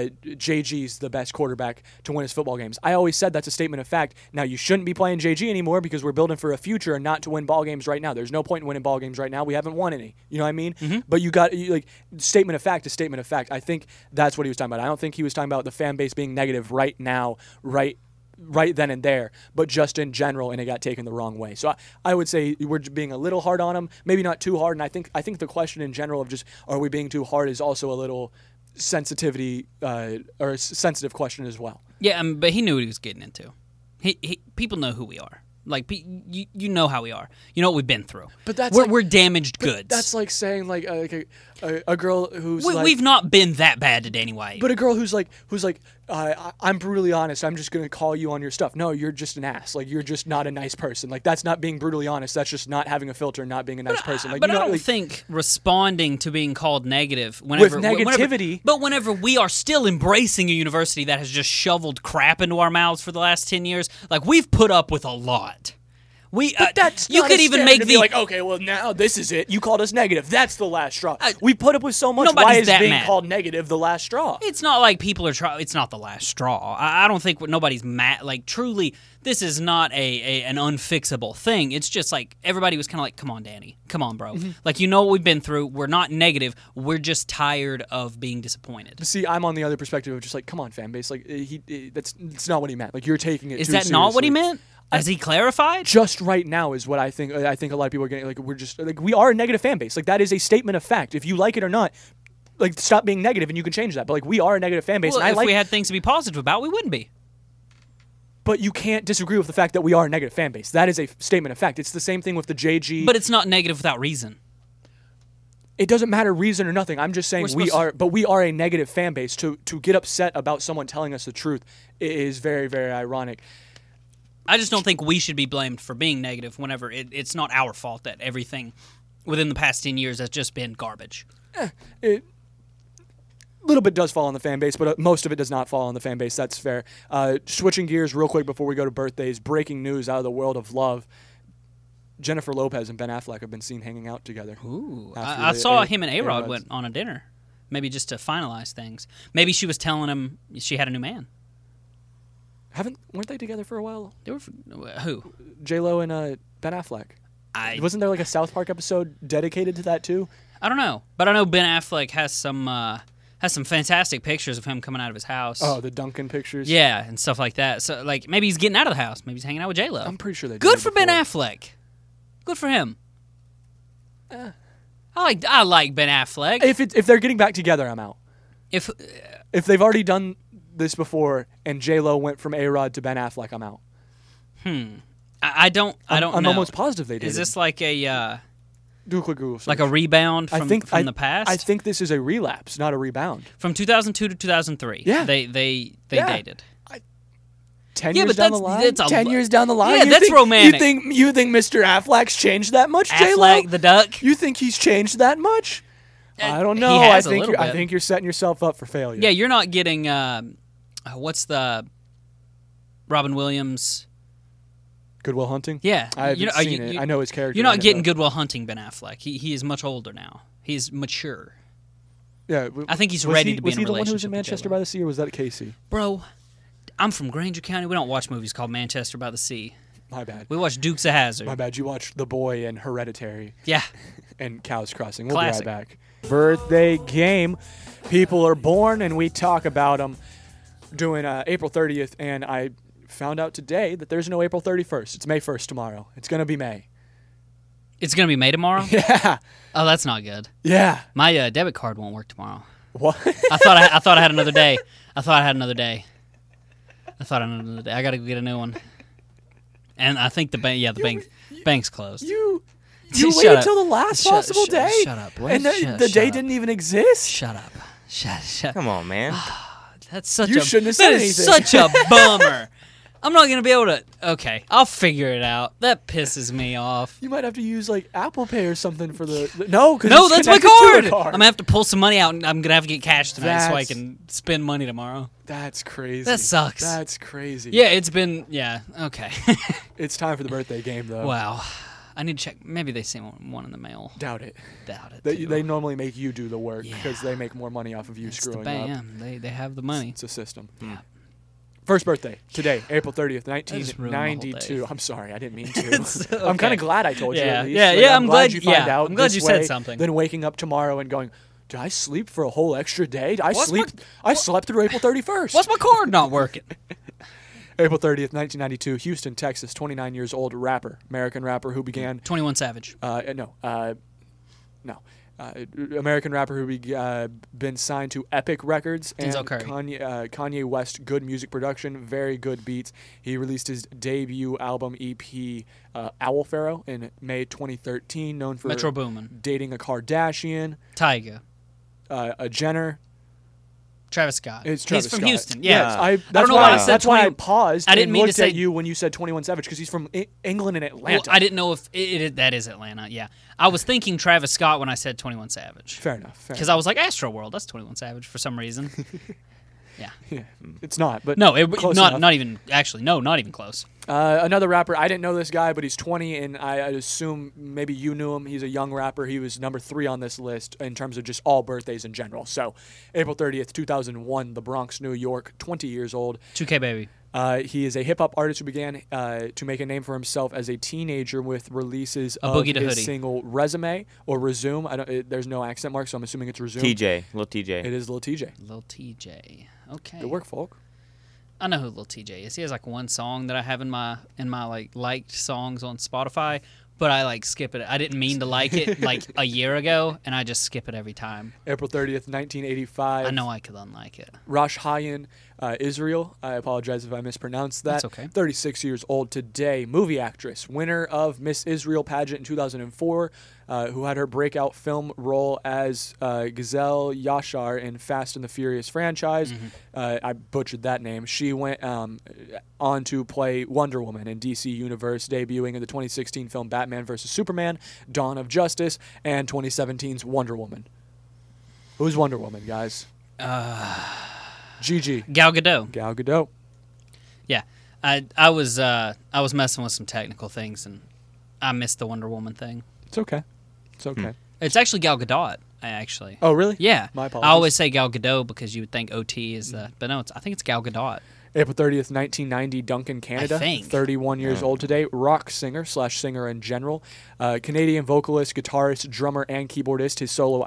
JG's the best quarterback to win his football games. I always said that's a statement of fact. Now, you shouldn't be playing JG anymore because we're building for a future and not to win ball games right now. There's no point in winning ball games right now. We haven't won any. You know what I mean? Mm-hmm. But statement of fact is statement of fact. I think that's what he was talking about. I don't think he was talking about the fan base being negative right now, right then and there, but just in general, and it got taken the wrong way. So I would say we're being a little hard on him, maybe not too hard, and I think the question in general of just are we being too hard is also a little sensitivity or a sensitive question as well. Yeah, but he knew what he was getting into. People know who we are. Like, you know how we are. You know what we've been through. But that's we're damaged goods. That's like saying like a girl who's we've not been that bad to Danny White. But a girl who's like I'm brutally honest. I'm just gonna call you on your stuff. No, you're just an ass. Like, you're just not a nice person. Like, that's not being brutally honest. That's just not having a filter and not being a nice person. Like, but I don't think responding to being called negative whenever, with negativity. But whenever we are still embracing a university that has just shoveled crap into our mouths for the last 10 years, like, we've put up with a lot. That's you not could a even standard make to the be like, okay, well, now this is it. You called us negative. That's the last straw. We put up with so much. Why is being called negative the last straw? It's not like people are trying. It's not the last straw. I don't think nobody's mad. Like, truly, this is not an unfixable thing. It's just like everybody was kind of like, come on, Danny. Come on, bro. Mm-hmm. Like, you know what we've been through. We're not negative. We're just tired of being disappointed. See, I'm on the other perspective of just like, come on, fan base. Like, that's not what he meant. Like, you're taking it Is too that seriously. not what he meant? Has he clarified? Just right now is what I think. I think a lot of people are getting, like, we're just, like, we are a negative fan base. Like, that is a statement of fact. If you like it or not, like, stop being negative and you can change that. But, like, we are a negative fan base. Well, and if we had things to be positive about, we wouldn't be. But you can't disagree with the fact that we are a negative fan base. That is a statement of fact. It's the same thing with the JG. But it's not negative without reason. It doesn't matter reason or nothing. I'm just saying we are a negative fan base. To get upset about someone telling us the truth is very, very ironic. I just don't think we should be blamed for being negative whenever it's not our fault that everything within the past 10 years has just been garbage. A little bit does fall on the fan base, but most of it does not fall on the fan base. That's fair. Switching gears real quick before we go to birthdays, breaking news out of the world of love. Jennifer Lopez and Ben Affleck have been seen hanging out together. Ooh. I saw him and A-Rod went on a dinner, maybe just to finalize things. Maybe she was telling him she had a new man. Weren't they together for a while? They were who? J-Lo and Ben Affleck. Wasn't there like a South Park episode dedicated to that too? I don't know, but I know Ben Affleck has some fantastic pictures of him coming out of his house. Oh, the Duncan pictures. Yeah, and stuff like that. So like maybe he's getting out of the house. Maybe he's hanging out with J-Lo. I'm pretty sure they. Good for Ben Affleck. Good for him. I like Ben Affleck. If they're getting back together, I'm out. If they've already done this before and J-Lo went from A-Rod to Ben Affleck, I'm out. I don't I'm know. almost positive they did. Is this like a Do a quick Google search. like a rebound from the past? I think this is a relapse, not a rebound. From 2002 to 2003. Yeah. They Yeah. dated. 10 Yeah, years but down the line. 10 years down the line. Yeah, that's romantic. You think Mr. Affleck's changed that much, J-Lo? Affleck the duck. You think he's changed that much? I don't know. He has a I little bit. think you're setting yourself up for failure. Yeah, you're not getting what's the Robin Williams? Good Will Hunting? Yeah, I haven't seen it. I know his character. You're not in it, getting though. Good Will Hunting Ben Affleck. He is much older now. He's mature. Yeah, I think he's was ready he, to be was in a he the one who was relationship in with Manchester J-Lo. by the Sea, or was that Casey? Bro, I'm from Granger County. We don't watch movies called Manchester by the Sea. My bad. We watch Dukes of Hazzard. My bad. You watched The Boy and Hereditary Yeah. and Cows Crossing. We'll Classic. be right back. Birthday game. People are born, and we talk about them doing April 30th, and I found out today that there's no April 31st. It's May 1st tomorrow. It's going to be May. It's gonna be May tomorrow. Yeah. Oh, that's not good. Yeah. My debit card won't work tomorrow. What? I thought I had another day. I had another day. I gotta get a new one. And I think the bank's closed. You Shut waited up. till the last possible day? Shut up. And the Shut day up. didn't even exist? Shut up. Shut. Come on, man. That's such You a. shouldn't have said that is anything. such a bummer. I'm not gonna be able to. Okay, I'll figure it out. That pisses me off. You might have to use like Apple Pay or something for no, because No, that's my card. card. I'm gonna have to pull some money out, and I'm gonna have to get cash tonight so I That's- can spend money tomorrow. That's crazy. That sucks. That's crazy. Yeah, it's been. Yeah, okay. It's time for the birthday game, though. Wow. I need to check. Maybe they sent one in the mail. Doubt it. Doubt it. They, too. they normally make you do the work Yeah. because they make more money off of you It's the screwing up. bam. They have the money. It's a system. Yeah. First birthday today, April 30th, just ruined my whole 1992. day. I'm sorry, I didn't mean to. It's I'm kind okay. of glad I told you. Yeah, At least. yeah, Like, yeah, I'm glad- you find yeah, out. I'm glad this you said way something. Than waking up tomorrow and going, did I sleep for a whole extra day? Did I What's sleep? I slept through April 31st. What's my card not working? April 30th, 1992, Houston, Texas. 29 years old, American rapper who began 21 Savage. American rapper who been signed to Epic Records and Denzel Curry. Kanye West. Good music production, very good beats. He released his debut album EP Owl Pharaoh in May 2013. Known for Metro Boomin. dating a Kardashian, Tyga. a Jenner. Travis Scott. It's Travis He's from Scott. Houston. Yes, Yeah. I don't know why I said that's why I 20 paused. I didn't and mean to looked say- at you when you said 21 Savage because he's from England and Atlanta. Well, I didn't know if that is Atlanta. Yeah. I was thinking Travis Scott when I said 21 Savage. Fair enough. Because I was like, Astro World, that's 21 Savage for some reason. Yeah. Yeah, it's not. But No, close enough. not even, actually, no, not even close. Another rapper, I didn't know this guy, but he's 20, and I assume maybe you knew him. He's a young rapper. He was number 3 on this list in terms of just all birthdays in general. So, April 30th, 2001, the Bronx, New York, 20 years old. 2K Baby. He is a hip-hop artist who began to make a name for himself as a teenager with releases of Boogie to his Hoodie. single Resume or Resume. There's no accent mark, so I'm assuming it's Resume. Lil TJ. It is Lil TJ. Lil TJ. Okay. Good work, folk. I know who Lil TJ is. He has like one song that I have in my like liked songs on Spotify, but I like skip it. I didn't mean to like it like a year ago, and I just skip it every time. April 30th, 1985. I know I could unlike it. Rosh Hayan, Israel. I apologize if I mispronounced that. That's okay. 36 years old today. Movie actress, winner of Miss Israel pageant in 2004, who had her breakout film role as Gazelle Yashar in Fast and the Furious franchise. I butchered that name. She went on to play Wonder Woman in DC Universe, debuting in the 2016 film Batman vs. Superman, Dawn of Justice, and 2017's Wonder Woman. Who's Wonder Woman, guys? Gigi. Gal Gadot. Gal Gadot. Yeah, I was messing with some technical things, and I missed the Wonder Woman thing. It's okay. It's okay. It's actually Gal Gadot. Actually. Oh, really? Yeah. My I apologies. always say Gal Gadot because you would think OT is the, but no, I think it's Gal Gadot. April 30th, 1990, Duncan, Canada. think. 31 years old today. Rock singer / singer in general. Canadian vocalist, guitarist, drummer, and keyboardist. His solo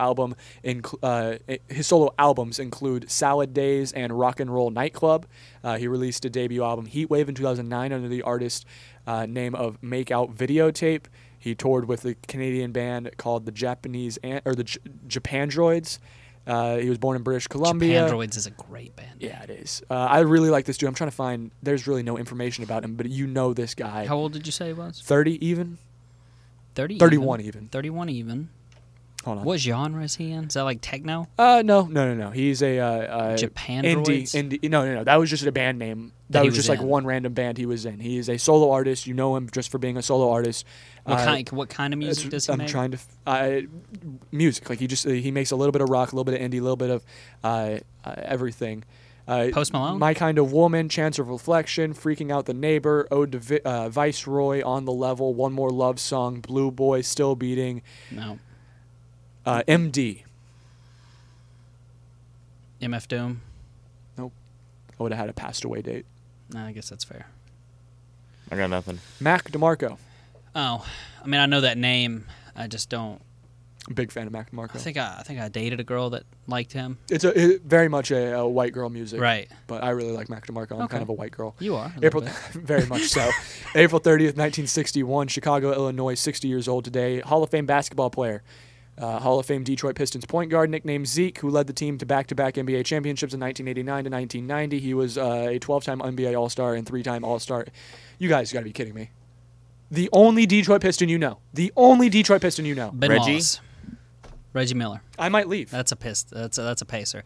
albums include Salad Days and Rock and Roll Nightclub. He released a debut album, Heatwave, in 2009 under the artist name of Make Out Videotape. He toured with a Canadian band called the Japandroids. He was born in British Japan Columbia. Droids is a great band. Yeah, it is. I really like this dude. I'm trying to find. There's really no information about him, but you know this guy. How old did you say he was? 30 even? 30. 31 even. 31 even. Hold on. What genre is he in? Is that like techno? No. He's a Japan indie. Droids? No. That was just a band name. That That he was was just like in. one random band he was in. He is a solo artist. You know him just for being a solo artist. What kind of music does he I'm make? trying to music. Like he makes a little bit of rock, a little bit of indie, a little bit of everything. Post Malone? My Kind of Woman, Chance of Reflection, Freaking Out the Neighbor, Ode to Viceroy, On the Level, One More Love Song, Blue Boy, Still Beating, No. MD. MF Doom? I would have had a passed away date. No, I guess that's fair. I got nothing. Mac DeMarco. Oh, I mean, I know that name. I just don't. Big fan of Mac DeMarco. I think I dated a girl that liked him. It's very much a white girl music. Right. But I really like Mac DeMarco. I'm Okay. kind of a white girl. You are. a little April, bit. very much so. April 30th, 1961, Chicago, Illinois, 60 years old today. Hall of Fame basketball player. Hall of Fame Detroit Pistons point guard nicknamed Zeke, who led the team to back-to-back NBA championships in 1989 to 1990. He was a 12-time NBA All-Star and 3-time All-Star. You guys got to be kidding me. The only Detroit Piston you know. The only Detroit Piston you know. Ben Reggie? Wallace. Reggie Miller. I might leave. That's a pacer. That's a pacer.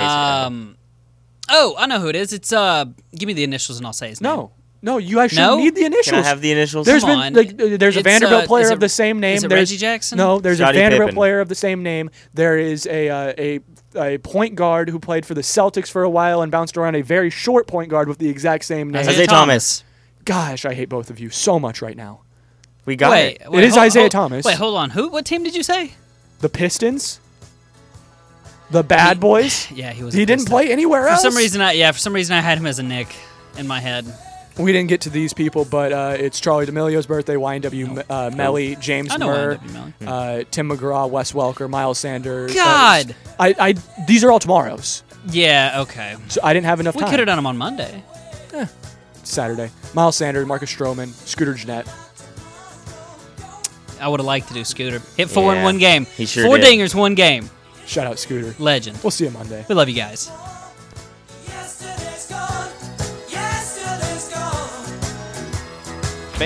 Oh, I know who it is. It's give me the initials and I'll say his name. No, you guys No? shouldn't need the initials. Can I have the initials? There's Come been on. there's a It's, Vanderbilt player is of it- the same name. is it There's- Reggie Jackson? No, there's Scottie a Vanderbilt Pippen. player of the same name. There is a point guard who played for the Celtics for a while and bounced around a very short point guard with the exact same name. Isaiah Isaiah Thomas. Gosh, I hate both of you so much right now. We got Wait, it. It is Isaiah Thomas. Wait, hold on. Who? What team did you say? The Pistons, the Bad Boys. Yeah, he was. He a didn't Piston. play anywhere For else. some reason, I had him as a Nick in my head. We didn't get to these people, but it's Charlie D'Amelio's birthday, YNW Melly, James I know Murr, YNW Melly. Tim McGraw, Wes Welker, Miles Sanders. God. These are all tomorrow's. Yeah. Okay. So I didn't have enough We time. could have done him on Monday. Saturday. Miles Sanders, Marcus Stroman, Scooter Jeanette. I would have liked to do Scooter. Hit 4 in Yeah, one game. he sure 4 did. dingers, one game. Shout out Scooter. Legend. We'll see you Monday. We love you guys.